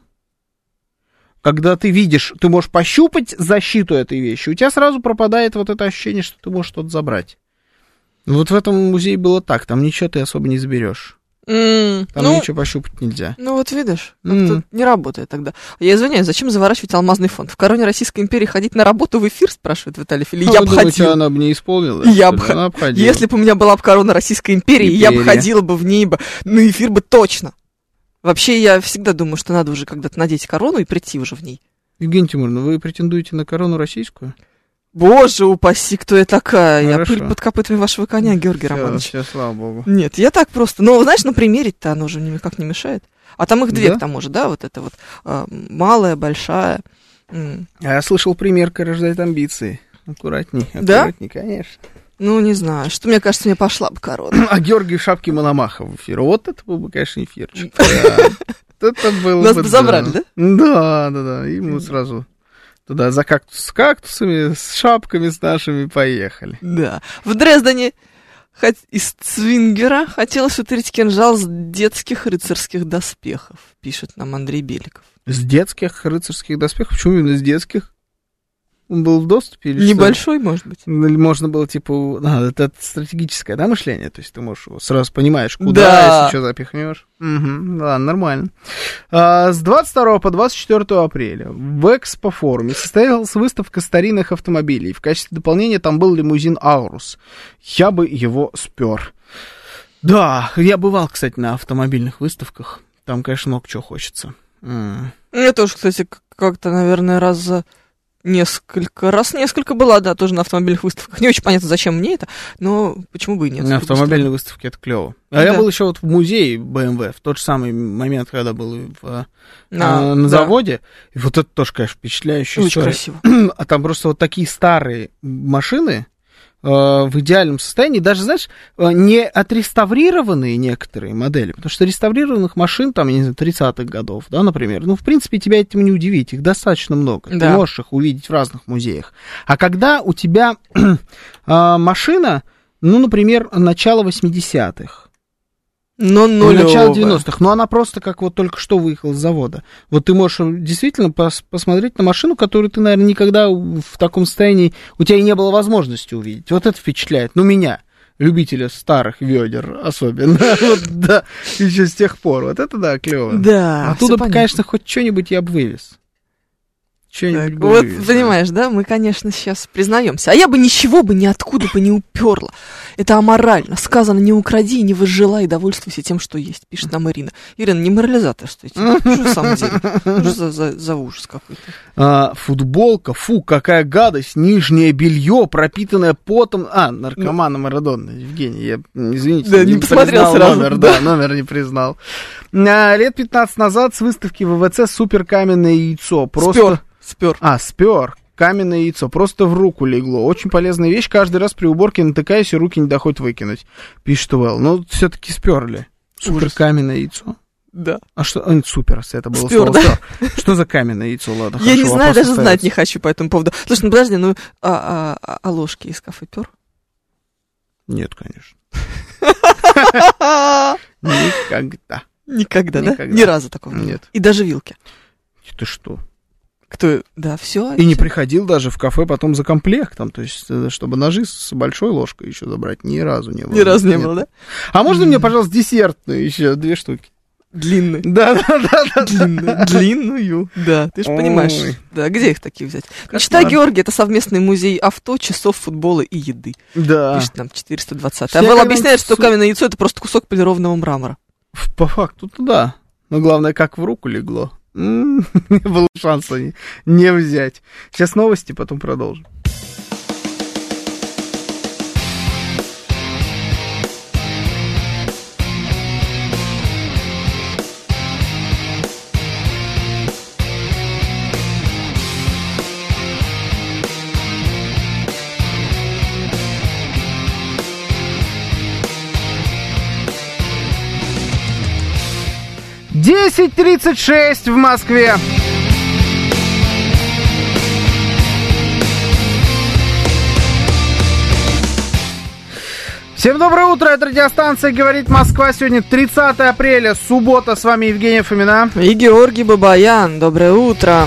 когда ты видишь, ты можешь пощупать защиту этой вещи, у тебя сразу пропадает вот это ощущение, что ты можешь что-то забрать. Вот в этом музее было так, там ничего ты особо не заберешь. Там ничего пощупать нельзя. Ну вот видишь, как-то не работает тогда. Я извиняюсь, зачем заворачивать алмазный фонд? В короне Российской империи ходить на работу в эфир, спрашивает Виталий Фили. Я бы ходила. Она бы не исполнила? Если бы у меня была бы корона Российской империи, я бы ходила бы в ней на эфир бы точно. Вообще, я всегда думаю, что надо уже когда-то надеть корону и прийти уже в ней. Евгения Тимуровна, вы претендуете на корону российскую? Боже упаси, кто я такая? Хорошо. Я пыль под копытами вашего коня, Георгий Романович. Все, слава богу. Нет, я так просто. Но, знаешь, примерить-то оно уже никак не мешает. А там их 2, к тому же, да, вот это вот малая, большая. А я слышал, примерка рождает амбиции. Аккуратней, конечно. Ну, не знаю, что, мне кажется, мне пошла бы корона. А Георгий в шапке Мономаха в эфир. Вот это был бы, конечно, эфирчик. Это было бы... Нас бы забрали, да? Да. И мы сразу... Туда за с кактусами, с шапками с нашими поехали. Да. В Дрездене из Цвингера хотелось утырить кинжал с детских рыцарских доспехов, пишет нам Андрей Беликов. С детских рыцарских доспехов? Почему именно с детских? Он был в доступе? Или небольшой, что? Может быть. Или можно было, типа, это стратегическое, да, мышление? То есть ты можешь сразу понимаешь, куда, если что запихнешь. Ладно, нормально. С 22 по 24 апреля в Экспофоруме состоялась выставка старинных автомобилей. В качестве дополнения там был лимузин «Аурус». Я бы его спер. Да, я бывал, кстати, на автомобильных выставках. Там, конечно, много чего хочется. Я тоже, кстати, как-то, наверное, несколько была, да, тоже на автомобильных выставках. Не очень понятно, зачем мне это, но почему бы и нет. На автомобильной выставке это клево. Я был еще вот в музее BMW в тот же самый момент, когда был на заводе. И вот это тоже, конечно, впечатляющая история. Очень красиво. А там просто вот такие старые машины в идеальном состоянии, даже, знаешь, не отреставрированные некоторые модели, потому что реставрированных машин, там, я не знаю, 30-х годов, да, например, в принципе, тебя этим не удивить, их достаточно много, ты можешь их увидеть в разных музеях. А когда у тебя машина, например, начало 80-х, Но нулевая. Начало 90-х. Но она просто как вот только что выехала с завода. Вот ты можешь действительно посмотреть на машину, которую ты, наверное, никогда в таком состоянии... У тебя и не было возможности увидеть. Вот это впечатляет. Ну, меня, любителя старых ведер особенно. Вот, да, еще с тех пор. Вот это, да, клево. Да, оттуда, конечно, хоть что-нибудь я бы вывез. Так, вот, понимаешь, да, мы, конечно, сейчас признаемся. А я бы ничего бы ниоткуда бы не уперла. Это аморально. Сказано, не укради, не возжелай, довольствуйся тем, что есть, пишет нам Ирина. Ирина, не морализаторствуйте. Что в самом деле? Что за ужас какой-то? Футболка, фу, какая гадость, нижнее белье, пропитанное потом... наркомана Марадона, Евгений, я, извините, да, не посмотрел сразу. Номер, да, номер не признал. Лет 15 назад с выставки ВВЦ суперкаменное яйцо. Просто... Спер. Спер. Каменное яйцо. Просто в руку легло. Очень полезная вещь. Каждый раз при уборке натыкаюсь, и руки не доходят выкинуть. Пишет Уэлл. Но все-таки сперли. Суперкаменное яйцо. Да. А что? Супер, это было спер, слово. Да? Что за каменное яйцо? Ладно, я не знаю, даже знать не хочу по этому поводу. Слушай, подожди, а ложки из кафе пер? Нет, конечно. Никогда. Никогда, да? Ни разу такого нет. И даже вилки. Ты что? Да, все. И не приходил даже в кафе потом за комплектом, то есть, чтобы ножи с большой ложкой еще забрать, ни разу не было. Ни разу не было, да? А можно мне, пожалуйста, десертную еще 2 штуки? Длинную. Да. Длинную, да, ты же понимаешь. Да, где их такие взять? Мечта Георгия — это совместный музей авто, часов, футбола и еды. Да. Пишет нам 420. А Вэл объясняет, что каменное яйцо — это просто кусок полированного мрамора. По факту-то да. Но главное, как в руку легло. Не было шанса не взять. Сейчас новости, потом продолжим. «10:36 в Москве». Всем доброе утро, это радиостанция «Говорит Москва». Сегодня 30 апреля, суббота. С вами Евгения Фомина. И Георгий Бабаян. Доброе утро.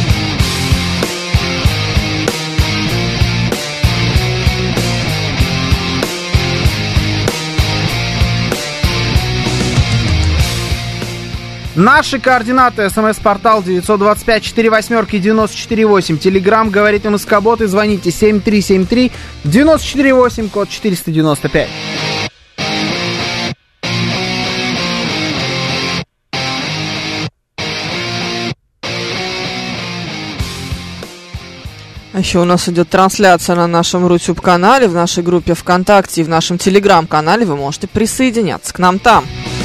Наши координаты. СМС-портал 925-48-94-8. Телеграм «Говорит МСК-бот» и звоните 7373-94-8, код 495. А еще у нас идет трансляция на нашем YouTube-канале, в нашей группе ВКонтакте и в нашем Телеграм-канале. Вы можете присоединяться к нам там.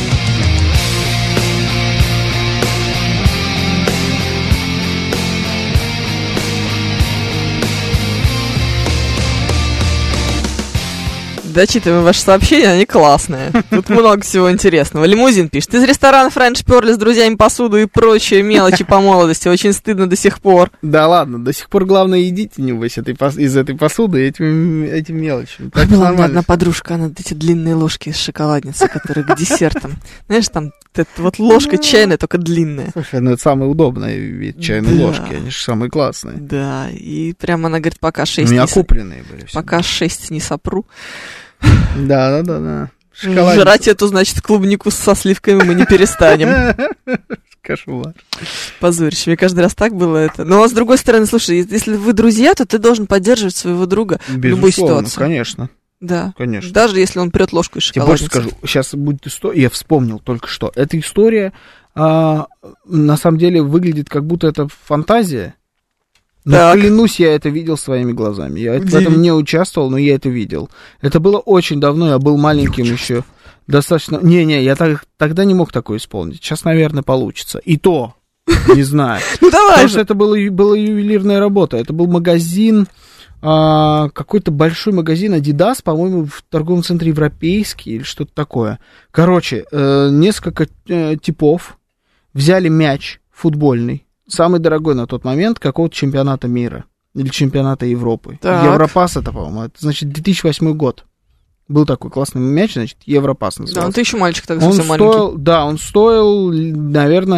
Дочитываем ваши сообщения, они классные. Тут много всего интересного. Лимузин пишет: из ресторана Френч перли с друзьями посуду и прочие мелочи по молодости. Очень стыдно до сих пор. Да ладно, до сих пор главное едите, небось, из этой посуды этим мелочью. Так была у меня одна подружка, она эти длинные ложки из шоколадницы, которые к десертам. Знаешь, там вот ложка чайная, только длинная. Слушай, ну это самый удобный вид чайной ложки, они же самые классные. Да, и прямо она говорит, пока 6 у меня купленные были. Пока 6 не сопру. Да. Жрать эту, значит, клубнику со сливками мы не перестанем. Кошмар. Позорище. Мне каждый раз так было это. Но, с другой стороны, слушай, если вы друзья, то ты должен поддерживать своего друга в любой ситуации. Конечно. Да. Конечно. Даже если он прет ложку из шоколадницы. Я больше скажу, сейчас будет история, я вспомнил только что. Эта история, на самом деле, выглядит, как будто это фантазия. Но клянусь, я это видел своими глазами. Я в этом не участвовал, но я это видел. Это было очень давно, я был маленьким еще. Достаточно... я тогда не мог такое исполнить. Сейчас, наверное, получится. И то, не знаю. Ну давай. Потому что это была ювелирная работа. Это был магазин, какой-то большой магазин Adidas, по-моему, в торговом центре Европейский или что-то такое. Короче, несколько типов взяли мяч футбольный, самый дорогой на тот момент, какого-то чемпионата мира или чемпионата Европы. Так. Европас это, по-моему, это значит 2008 год. Был такой классный мяч, значит, Европас назывался. Да, ну ты еще мальчик тогда совсем маленький. Да, он стоил, наверное,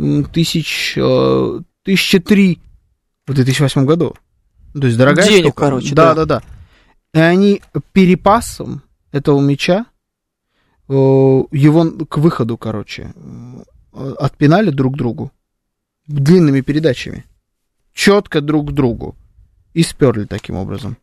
1003 в 2008 году. То есть дорогая денег, штука. Короче, да. И они перепасом этого мяча, его к выходу, короче, отпинали друг другу длинными передачами. Четко друг к другу. И сперли таким образом.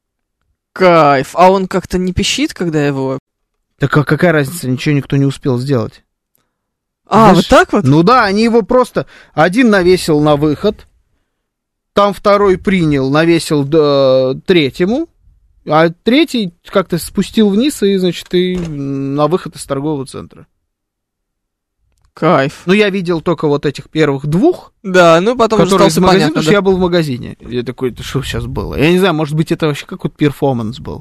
Кайф. А он как-то не пищит, когда его... Так а какая разница? Ничего никто не успел сделать. Знаешь, вот так вот? Ну да, они его просто... Один навесил на выход, там второй принял, навесил третьему, а третий как-то спустил вниз и, значит, и на выход из торгового центра. Кайф. Ну, я видел только вот этих первых двух. Да, ну потом уже стало понятно, понятно. Потому что я был в магазине. Я такой, это что сейчас было? Я не знаю, может быть, это вообще какой-то перформанс был.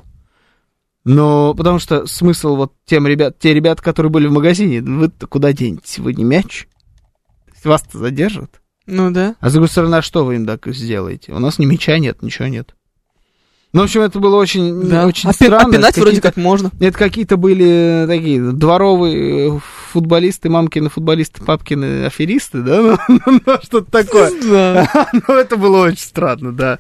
Но потому что смысл вот те ребята, которые были в магазине, вы-то куда денетесь? Вы не мяч? Вас-то задержат? Ну да. А с другой стороны, а что вы им так сделаете? У нас ни мяча нет, ничего нет. Ну, в общем, это было очень, очень странно. Пинать вроде как можно. Это какие-то были такие дворовые футболисты, мамкины футболисты, папкины аферисты, да? Ну, что-то такое. Ну, это было очень странно, да.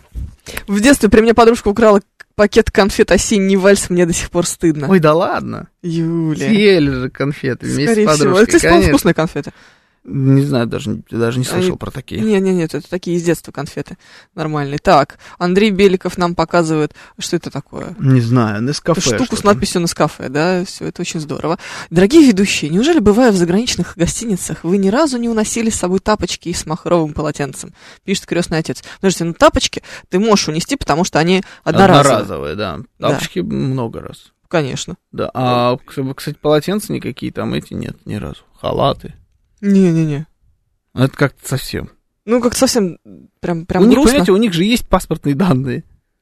В детстве при мне подружка украла пакет конфет «Осенний вальс», мне до сих пор стыдно. Ой, да ладно. Юля. Съели же конфеты вместе с подружкой. Скорее всего. Это, вкусные конфеты. Не знаю, даже не слышал про такие. Нет, это такие из детства конфеты нормальные. Так, Андрей Беликов нам показывает, что это такое. Не знаю, Нескафе. Штуку с надписью Нескафе, да, все это очень здорово. Дорогие ведущие, неужели, бывая в заграничных гостиницах, вы ни разу не уносили с собой тапочки с махровым полотенцем? Пишет крестный отец. Подождите, ну тапочки ты можешь унести, потому что они одноразовые. Да. Тапочки много раз. Конечно. Да, а, кстати, полотенца никакие там эти нет ни разу. Халаты. Не-не-не. Это как-то совсем. Ну, как-то совсем прям у них, грустно. Понимаете, у них же есть паспортные данные.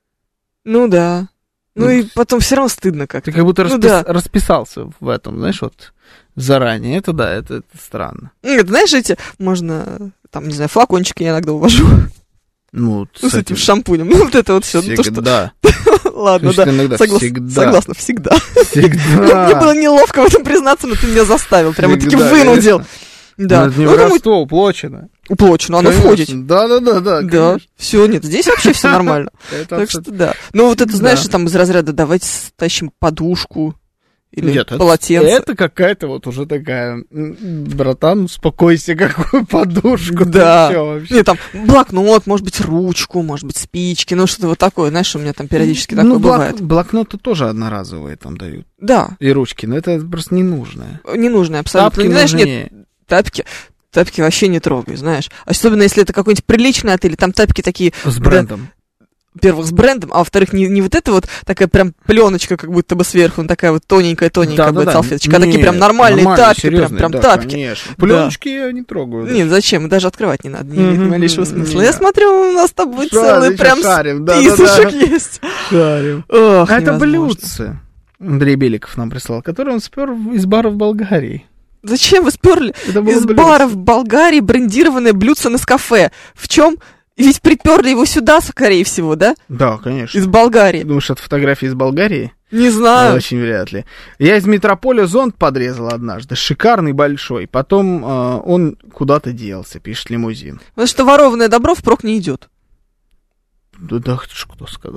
Ну да. Ну и потом все равно стыдно как-то. Ты как будто расписался в этом, знаешь, вот заранее. Это да, это странно. Нет, знаешь, можно, там, не знаю, флакончики я иногда увожу. Ну, с этим шампунем. Ну, вот это вот все. Всегда. Ладно, да. Согласна, всегда. Мне было неловко в этом признаться, но ты меня заставил. Прямо таки вынудил. Да. Это не воровство, уплочено. Уплочено, оно входит. Да. Да, все, нет, здесь вообще все нормально. Так что да. Ну, вот это, знаешь, там из разряда давайте стащим подушку. Или полотенце. Это какая-то вот уже такая, братан, успокойся, какую подушку. Да. Нет, там блокнот, может быть, ручку, может быть, спички, ну что-то вот такое, знаешь, у меня там периодически такое бывает. Блокноты тоже одноразовые там дают. Да. И ручки, но это просто ненужное. Ненужное, абсолютно. Тапки знаешь, нет, тапки вообще не трогай, знаешь. Особенно, если это какой-нибудь приличный отель, там тапки такие... С брендом. Во-первых, с брендом, а во-вторых, не вот это вот такая прям пленочка, как будто бы сверху, ну, такая вот тоненькая будет салфеточка, а такие прям нормальные тапки, прям тапки. Конечно. Пленочки я не трогаю. Нет, зачем? Даже открывать не надо, не имеет ни малейшего смысла. Я смотрю, у нас с тобой целый прям списочек есть. Шарим. А это блюдце, Андрей Беликов нам прислал, который он спер из бара в Болгарии. Зачем вы сперли из бара в Болгарии брендированное блюдце Нескафе? В чем... Ведь приперли его сюда, скорее всего, да? Да, конечно. Из Болгарии. Думаешь, это фотографии из Болгарии? Не знаю. Очень вряд ли. Я из метрополя зонт подрезал однажды, шикарный, большой. Потом он куда-то делся, пишет лимузин. Потому что ворованное добро впрок не идет. Да кто сказал?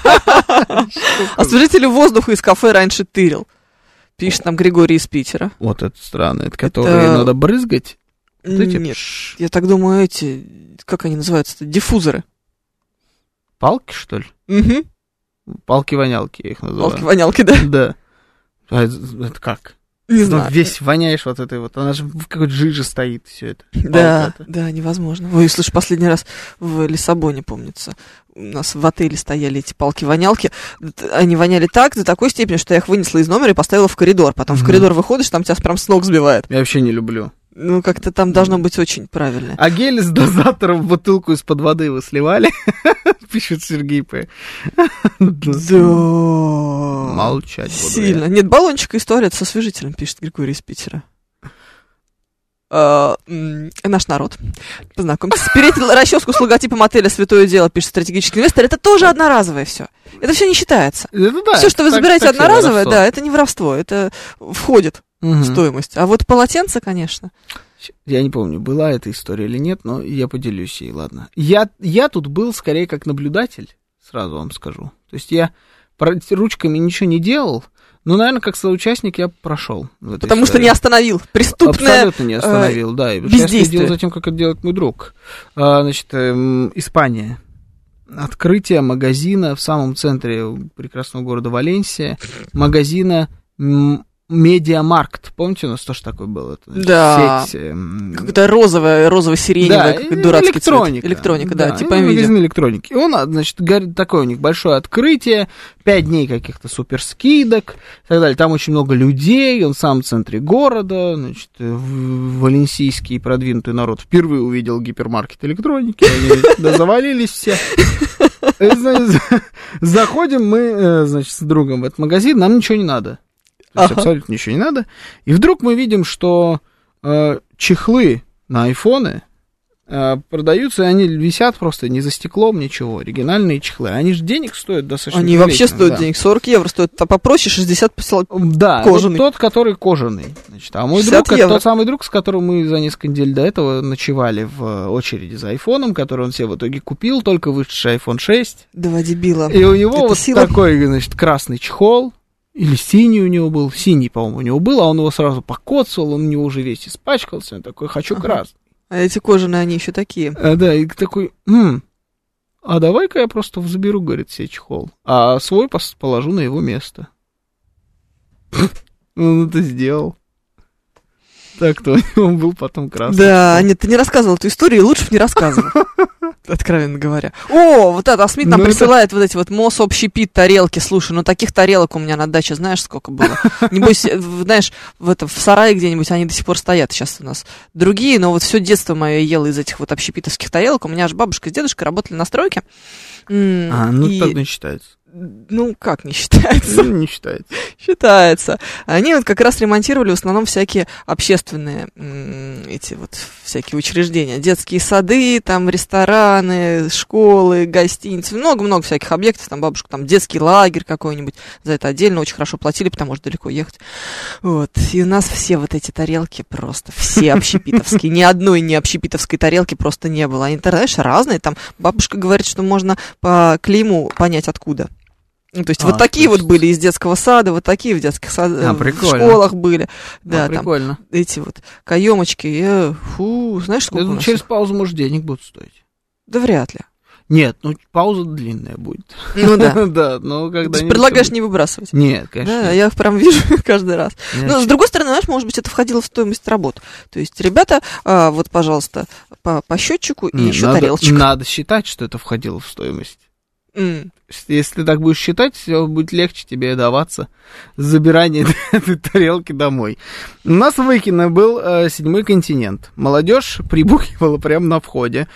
Освежитель воздуха из кафе раньше тырил. Пишет нам Григорий из Питера. Вот это странно. Это которые надо брызгать? Нет, я так думаю, эти, как они называются-то, диффузоры. Палки, что ли? Угу. Палки-вонялки я их называю. Палки-вонялки, да? Да. А это как? Не знаю. Весь воняешь вот этой вот, она же в какой-то жиже стоит, все это. Да, невозможно. Ой, слушай, последний раз в Лиссабоне, помнится, у нас в отеле стояли эти палки-вонялки, они воняли так, до такой степени, что я их вынесла из номера и поставила в коридор. Потом в коридор выходишь, там тебя прям с ног сбивает. Я вообще не люблю. Ну, как-то там должно быть очень правильно. А гель с дозатором в бутылку из-под воды вы сливали? Пишет Сергей П. Да. Молчать буду. Сильно. Нет, баллончик история со освежителем, пишет Григорий из Питера. наш народ. Познакомьтесь. Спереть расческу с логотипом отеля «Святое дело», пишет стратегический инвестор, это тоже одноразовое все. Это все не считается. Все, что вы забираете одноразовое, да, это не воровство, это входит в стоимость. А вот полотенце, конечно. Я не помню, была эта история или нет, но я поделюсь ей, ладно. Я тут был скорее как наблюдатель, сразу вам скажу. То есть я ручками ничего не делал, но, наверное, как соучастник я прошел. Потому что не остановил. Преступное абсолютно не остановил, да. Я следил за тем, как это делает мой друг. Значит, Испания. Открытие магазина в самом центре прекрасного города Валенсия. Магазина Медиамаркт. Помните, у нас тоже такой был? Да. Сеть. Какая-то розово-сиреневая, да, дурацкий электроника. Цвет. Электроника, да, типа магазин электроники. И он, значит, такое у них большое открытие, 5 дней каких-то суперскидок и так далее. Там очень много людей, он в самом центре города, значит, валенсийский продвинутый народ впервые увидел гипермаркет электроники, они завалились все. Заходим мы, значит, с другом в этот магазин, нам ничего не надо. То есть абсолютно ничего не надо. И вдруг мы видим, что чехлы на айфоны продаются, и они висят просто не за стеклом, ничего. Оригинальные чехлы. Они же денег стоят достаточно. Они вообще стоят денег. 40 евро стоят. А попроще 60 да, кожаный. Вот тот, который кожаный. Значит, а мой друг, это тот самый друг, с которым мы за несколько недель до этого ночевали в очереди за айфоном, который он себе в итоге купил, только вышедший iPhone 6. Два дебила. И у него вот такой, значит, красный чехол. Или синий у него был, синий, по-моему, у него был, а он его сразу покоцал, он у него уже весь испачкался, он такой, хочу красный. А эти кожаные, они еще такие. Да, и такой, а давай-ка я просто заберу, говорит, себе чехол, а свой положу на его место. Он это сделал. Так-то он был потом красный. Да, нет, ты не рассказывал эту историю, лучше бы не рассказывал. Откровенно говоря. О, вот это Асмит нам присылает вот эти вот Мособщепит тарелки. Слушай, ну таких тарелок у меня на даче знаешь сколько было? Небось, знаешь, в сарае где-нибудь они до сих пор стоят сейчас у нас. Другие, но вот все детство мое ела из этих вот общепитовских тарелок. У меня же бабушка с дедушкой работали на стройке. Ну так не считается. Ну, как не считается? Ну, не считается. Считается. Они вот как раз ремонтировали в основном всякие общественные эти вот всякие учреждения. Детские сады, там рестораны, школы, гостиницы. Много-много всяких объектов. Там бабушка, там детский лагерь какой-нибудь. За это отдельно очень хорошо платили, потому что далеко ехать. Вот. И у нас все вот эти тарелки просто, все общепитовские. Ни одной не общепитовской тарелки просто не было. Они, знаешь, разные. Там бабушка говорит, что можно по клейму понять, откуда. Ну, то есть вот такие вот были из детского сада, вот такие в детских садах, в школах были. Да, прикольно. Там эти вот каемочки. Знаешь, сколько у нас? Через паузу, может, денег будут стоить. Да вряд ли. Нет, ну пауза длинная будет. Ну да. Да, но когда... Ты предлагаешь не выбрасывать. Нет, конечно. Да, я их прям вижу каждый раз. Но, с другой стороны, знаешь, может быть, это входило в стоимость работ. То есть, ребята, вот, пожалуйста, по счетчику и еще тарелочку. Надо считать, что это входило в стоимость. Если ты так будешь считать, все будет легче тебе даваться забирание этой тарелки домой. У нас в Выкино был 7-й континент. Молодежь прибухивала прямо на входе,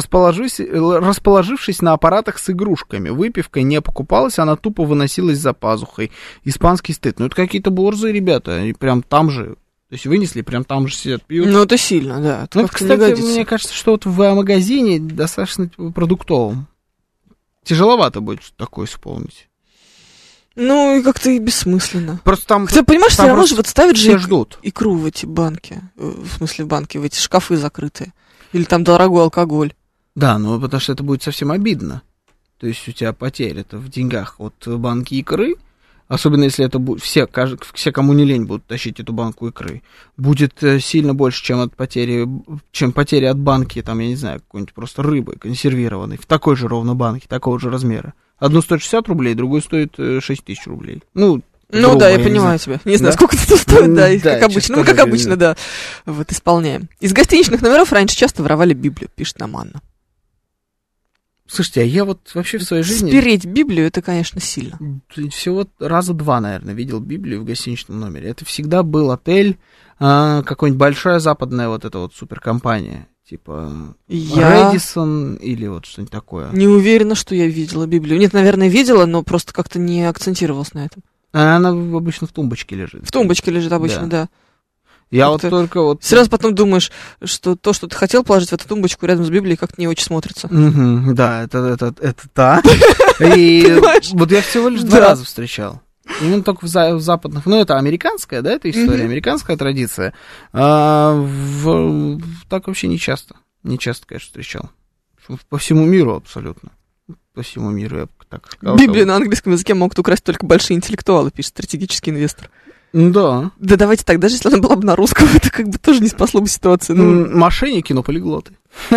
расположившись на аппаратах с игрушками. Выпивка не покупалась, она тупо выносилась за пазухой. Испанский стыд. Ну, это какие-то борзые ребята, они прям там же... То есть вынесли, прям там же сидят, пьют. Ну, это сильно, да. Это ну, кстати, мне кажется, что вот в магазине достаточно продуктовом. Тяжеловато будет такое вспомнить. Ну, и как-то и бессмысленно. Просто там... Ты понимаешь, все равно же вот ставят же ждут. Икру в эти банки. В смысле, в банки, в эти шкафы закрытые. Или там дорогой алкоголь. Да, ну, потому что это будет совсем обидно. То есть у тебя потеря-то в деньгах от банки икры. Особенно если это будет все, кому не лень, будут тащить эту банку икры. Будет сильно больше, чем потери от банки, там, я не знаю, какой-нибудь просто рыбы консервированной, в такой же ровно банке, такого же размера. Одну стоит 60 рублей, другую стоит 6 тысяч рублей. Ну да, я понимаю тебя. Не знаю, сколько это стоит, да, как обычно. Ну, как обычно, да. Вот, исполняем. Из гостиничных номеров раньше часто воровали Библию, пишет нам Анна. Слушайте, а я вот вообще в своей жизни... Спереть Библию, это, конечно, сильно. Всего раза 2, наверное, видел Библию в гостиничном номере. Это всегда был отель, какая-нибудь большая западная вот эта вот суперкомпания. Типа Рэдисон или вот что-нибудь такое. Не уверена, что я видела Библию. Нет, наверное, видела, но просто как-то не акцентировалась на этом. Она обычно в тумбочке лежит. В тумбочке лежит обычно, да. Я вот только вот... Сразу потом думаешь, что то, что ты хотел положить в эту тумбочку рядом с Библией, как-то не очень смотрится. Да, это да. И вот я всего лишь 2 раза встречал. Именно только в западных... Ну, это американская, да, эта история, американская традиция. Так вообще не часто. Не часто, конечно, встречал. По всему миру абсолютно. По всему миру я так сказал. Библию на английском языке могут украсть только большие интеллектуалы, пишет стратегический инвестор. Да. Да давайте так, даже если она была бы на русском, это как бы тоже не спасло бы ситуацию. Мошенники, но полиглоты.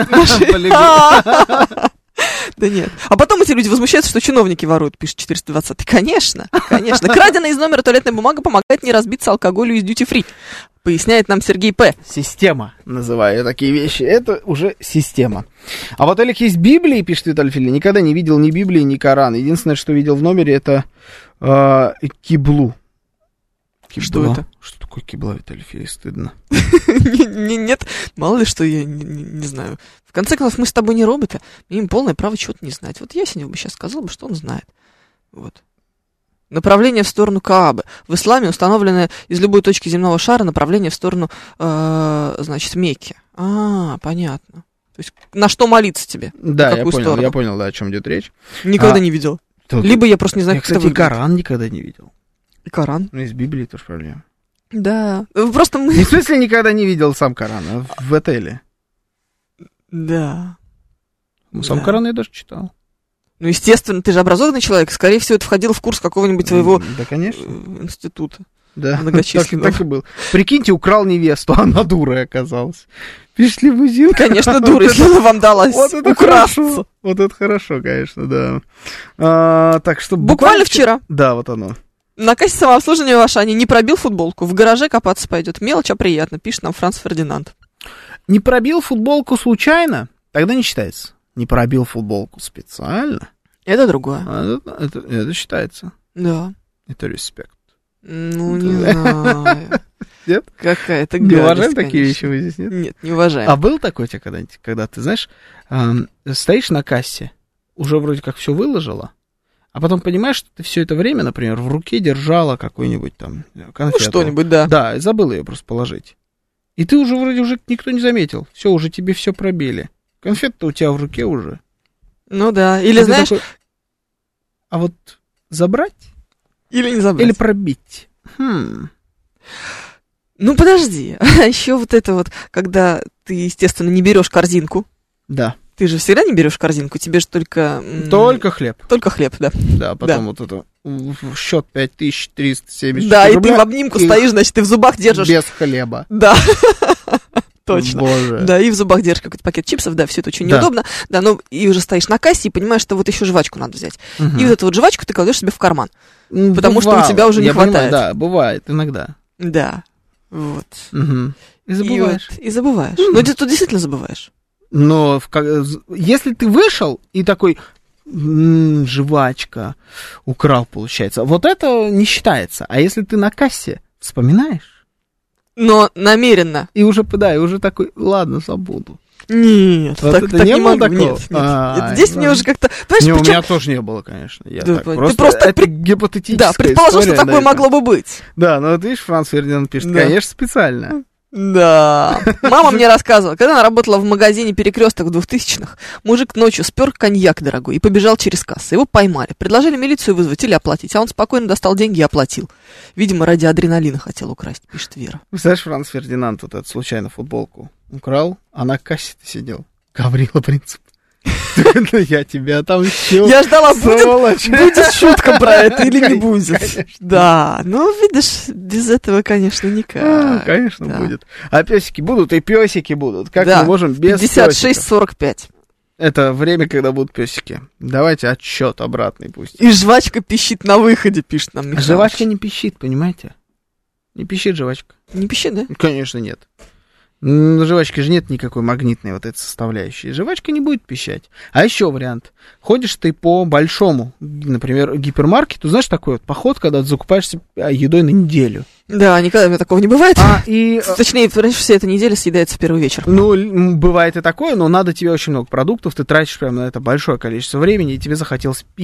Да нет. А потом эти люди возмущаются, что чиновники воруют, пишет 420. Конечно, конечно. Краденая из номера туалетная бумага помогает не разбиться алкоголю из дьюти-фри, поясняет нам Сергей П. Система, называю я такие вещи. Это уже система. А вот Олег, есть Библия, пишет Виталий Филин. Никогда не видел ни Библии, ни Корана. Единственное, что видел в номере, это киблу. Что это? Что такое кибла, Виталий Филин? Стыдно. Нет, мало ли что, я не знаю. В конце концов, мы с тобой не роботы, имеем полное право чего-то не знать. Вот Ясенев бы сейчас сказал бы, что он знает. Вот. Направление в сторону Каабы. В исламе установленное из любой точки земного шара направление в сторону, значит, Мекки. Понятно. То есть на что молиться тебе? Да, я понял, да, о чем идет речь. Никогда не видел. Либо я просто не знаю, как это выглядит. Я, кстати, Коран никогда не видел. И Коран? Ну, из Библии тоже проблема. Да. Просто мы... Не в смысле никогда не видел сам Коран, а в отеле. Да. Сам Коран я даже читал. Ну, естественно, ты же образованный человек. Скорее всего, это входило в курс какого-нибудь твоего института. Да, так и был. Прикиньте, украл невесту, а она дура оказалась. Пишет лимузин. Конечно, дура, если она вам далась украсться. Вот это хорошо, конечно, да. Так что буквально вчера. Да, вот оно. На кассе самообслуживания в Ашане не пробил футболку. В гараже копаться пойдет. Мелочь, а приятно, пишет нам Франц Фердинанд. Не пробил футболку случайно? Тогда не считается. Не пробил футболку специально? Это другое. Это считается. Да. Это респект. Ну, не знаю. Нет? Какая-то гадость, не уважаем такие вещи вы здесь, нет? Нет, не уважаем. А был такой у тебя когда-нибудь, когда ты, знаешь, стоишь на кассе, уже вроде как все выложила, а потом понимаешь, что ты все это время, например, в руке держала какую-нибудь там конфету. Ну, что-нибудь, да. Да, и забыла ее просто положить. И ты уже вроде никто не заметил. Все, уже тебе все пробили. Конфета-то у тебя в руке уже. Ну да, или знаешь... Такой, а вот забрать? Или не забрать. Или пробить. Ну подожди, а еще вот это вот, когда ты, естественно, не берешь корзинку. Да. Ты же всегда не берешь корзинку, тебе же только... Только хлеб. Только хлеб, да. Да, потом вот это, счет 5370 да, рублей. Да, и ты в обнимку стоишь, значит, ты в зубах держишь... Без хлеба. Да. Точно. Боже. Да, и в зубах держишь какой-то пакет чипсов, да, все это очень неудобно. Да, ну и уже стоишь на кассе и понимаешь, что вот еще жвачку надо взять. И вот эту вот жвачку ты кладешь себе в карман. Потому что у тебя уже не хватает. Да, бывает иногда. Да. Вот. И забываешь. И забываешь. Ну, ты тут действительно забываешь. Но если ты вышел и такой, жвачка украл, получается, вот это не считается. А если ты на кассе вспоминаешь? Но намеренно. И уже, да, и уже такой, ладно, забуду. Нет, вот так не не было могу. Такого? Нет. Здесь мне уже как-то... Не, у меня тоже не было, конечно. Я да, так, просто это гипотетическая да, предположил, история, что такое могло бы быть. Да, но вот видишь, Франц Фердинанд пишет, конечно, специально. Да. Мама мне рассказывала, когда она работала в магазине «Перекресток» в 2000-х, мужик ночью спер коньяк дорогой и побежал через кассу. Его поймали. Предложили милицию вызвать или оплатить, а он спокойно достал деньги и оплатил. Видимо, ради адреналина хотел украсть, пишет Вера. Знаешь, Франц Фердинанд вот эту случайно футболку украл, а на кассе-то сидел. Гаврила Принцип. Я тебя отомщу. Я ждала, будет шутка про это или не будет. Да, ну, видишь, без этого, конечно, никак. Конечно, будет. А песики будут, и песики будут. Как мы можем без песиков? 56-45. Это время, когда будут песики. Давайте отсчет обратный пусть. И жвачка пищит на выходе, пишет нам Михаил. Жвачка не пищит, понимаете? Не пищит жвачка. Не пищит, да? Конечно, нет. На жвачке же нет никакой магнитной вот этой составляющей. Жвачка не будет пищать. А еще вариант. Ходишь ты по большому, например, гипермаркету, знаешь, такой вот поход, когда ты закупаешься едой на неделю. Да, никогда у меня такого не бывает. Точнее, вся эта неделя съедается в первый вечер. Ну, бывает и такое, но надо тебе очень много продуктов, ты тратишь прямо на это большое количество времени, и тебе захотелось пить.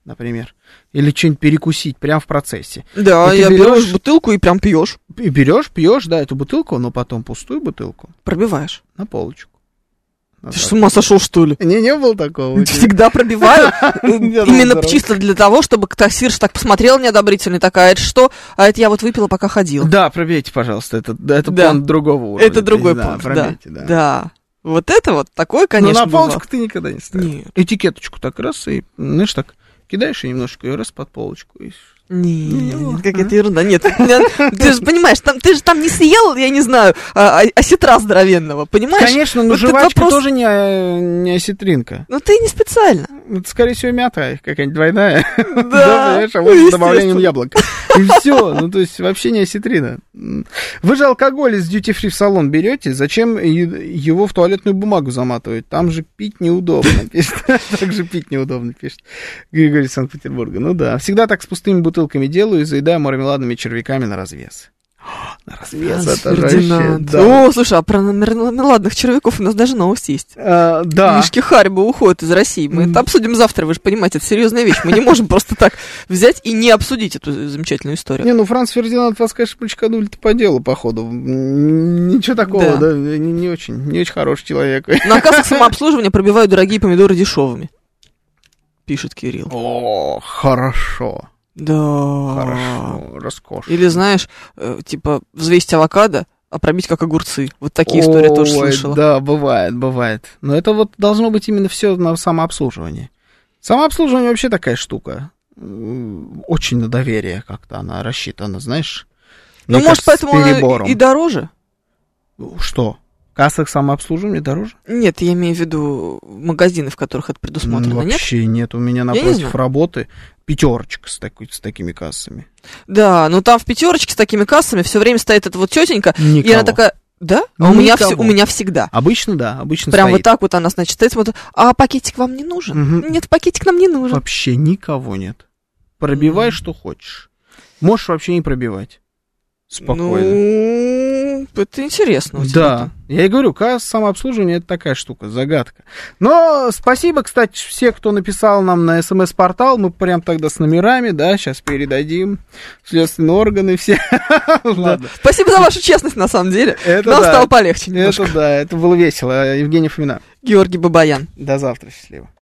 например. Или что-нибудь перекусить прямо в процессе. Да, я берешь бутылку и прям пьешь. И пьешь, да, эту бутылку, но потом пустую бутылку. Пробиваешь. На полочку. Ты с ума сошел, что ли? Не было такого. Всегда пробиваю. Именно чисто для того, чтобы кассирша так посмотрела неодобрительно, такая, это что? А это я вот выпила, пока ходила. Да, пробейте, пожалуйста, это пункт другого уровня. Это другой пункт, да. Вот это вот такое, конечно, но на полочку ты никогда не ставишь. Нет. Этикеточку так раз, и, знаешь, так кидаешь и немножко ее раз под полочку, и... Нет, какая-то ерунда. Нет, ты же понимаешь, ты же там не съел, я не знаю, осетра здоровенного, понимаешь? Конечно, но жвачка тоже не осетринка. Ну ты не специально. Это, скорее всего, мята какая-нибудь двойная. Да, понимаешь, а вот с добавлением яблок. И все, ну то есть вообще не осетрина. Вы же алкоголь из дьюти-фри в салон берете, зачем его в туалетную бумагу заматывать? Там же пить неудобно, пишет. Так же пить неудобно, пишет Григорий из Санкт-Петербурга. Ну да, всегда так с пустыми бутылками делаю и заедаю мармеладными червяками на развес. На развес, это же вообще, да. О, слушай, а про мармеладных червяков у нас даже новость есть. Да. Мишки Харибо уходят из России. Мы это обсудим завтра, вы же понимаете, это серьезная вещь. Мы не можем просто так взять и не обсудить эту замечательную историю. Не, ну Франц Фердинанд вас, конечно, причканули-то по делу, походу. Ничего такого, да, не очень хороший человек. На кассах самообслуживания пробивают дорогие помидоры дешевыми, пишет Кирилл. О, хорошо. Да. Хорошо, роскошь. Или, знаешь, типа, взвесить авокадо, а пробить как огурцы. Вот такие истории тоже слышала. Да, бывает. Но это вот должно быть именно все на самообслуживании. Самообслуживание вообще такая штука. Очень на доверие как-то она рассчитана, знаешь. Ну, может, поэтому и дороже? Что? В кассах самообслуживания дороже? Нет, я имею в виду магазины, в которых это предусмотрено. Вообще нет. У меня напротив работы пятерочка с такими кассами. Да, но там в пятерочке с такими кассами все время стоит эта вот тетенька, Никого. и она такая, да? А у меня всегда. Обычно, да, обычно прям стоит. Вот так вот она, значит, стоит, смотрит, а пакетик вам не нужен? Угу. Нет, пакетик нам не нужен. Вообще никого нет. Пробивай, что хочешь. Можешь вообще не пробивать. Спокойно. Ну, это интересно. Да, я и говорю, касса самообслуживания — это такая штука, загадка. Но спасибо, кстати, все, кто написал нам на СМС-портал, мы прям тогда с номерами, да, сейчас передадим следственные органы все. Ладно. Спасибо за вашу честность, на самом деле. Нам стало полегче немножко. Это было весело. Евгений Фомина. Георгий Бабаян. До завтра, счастливо.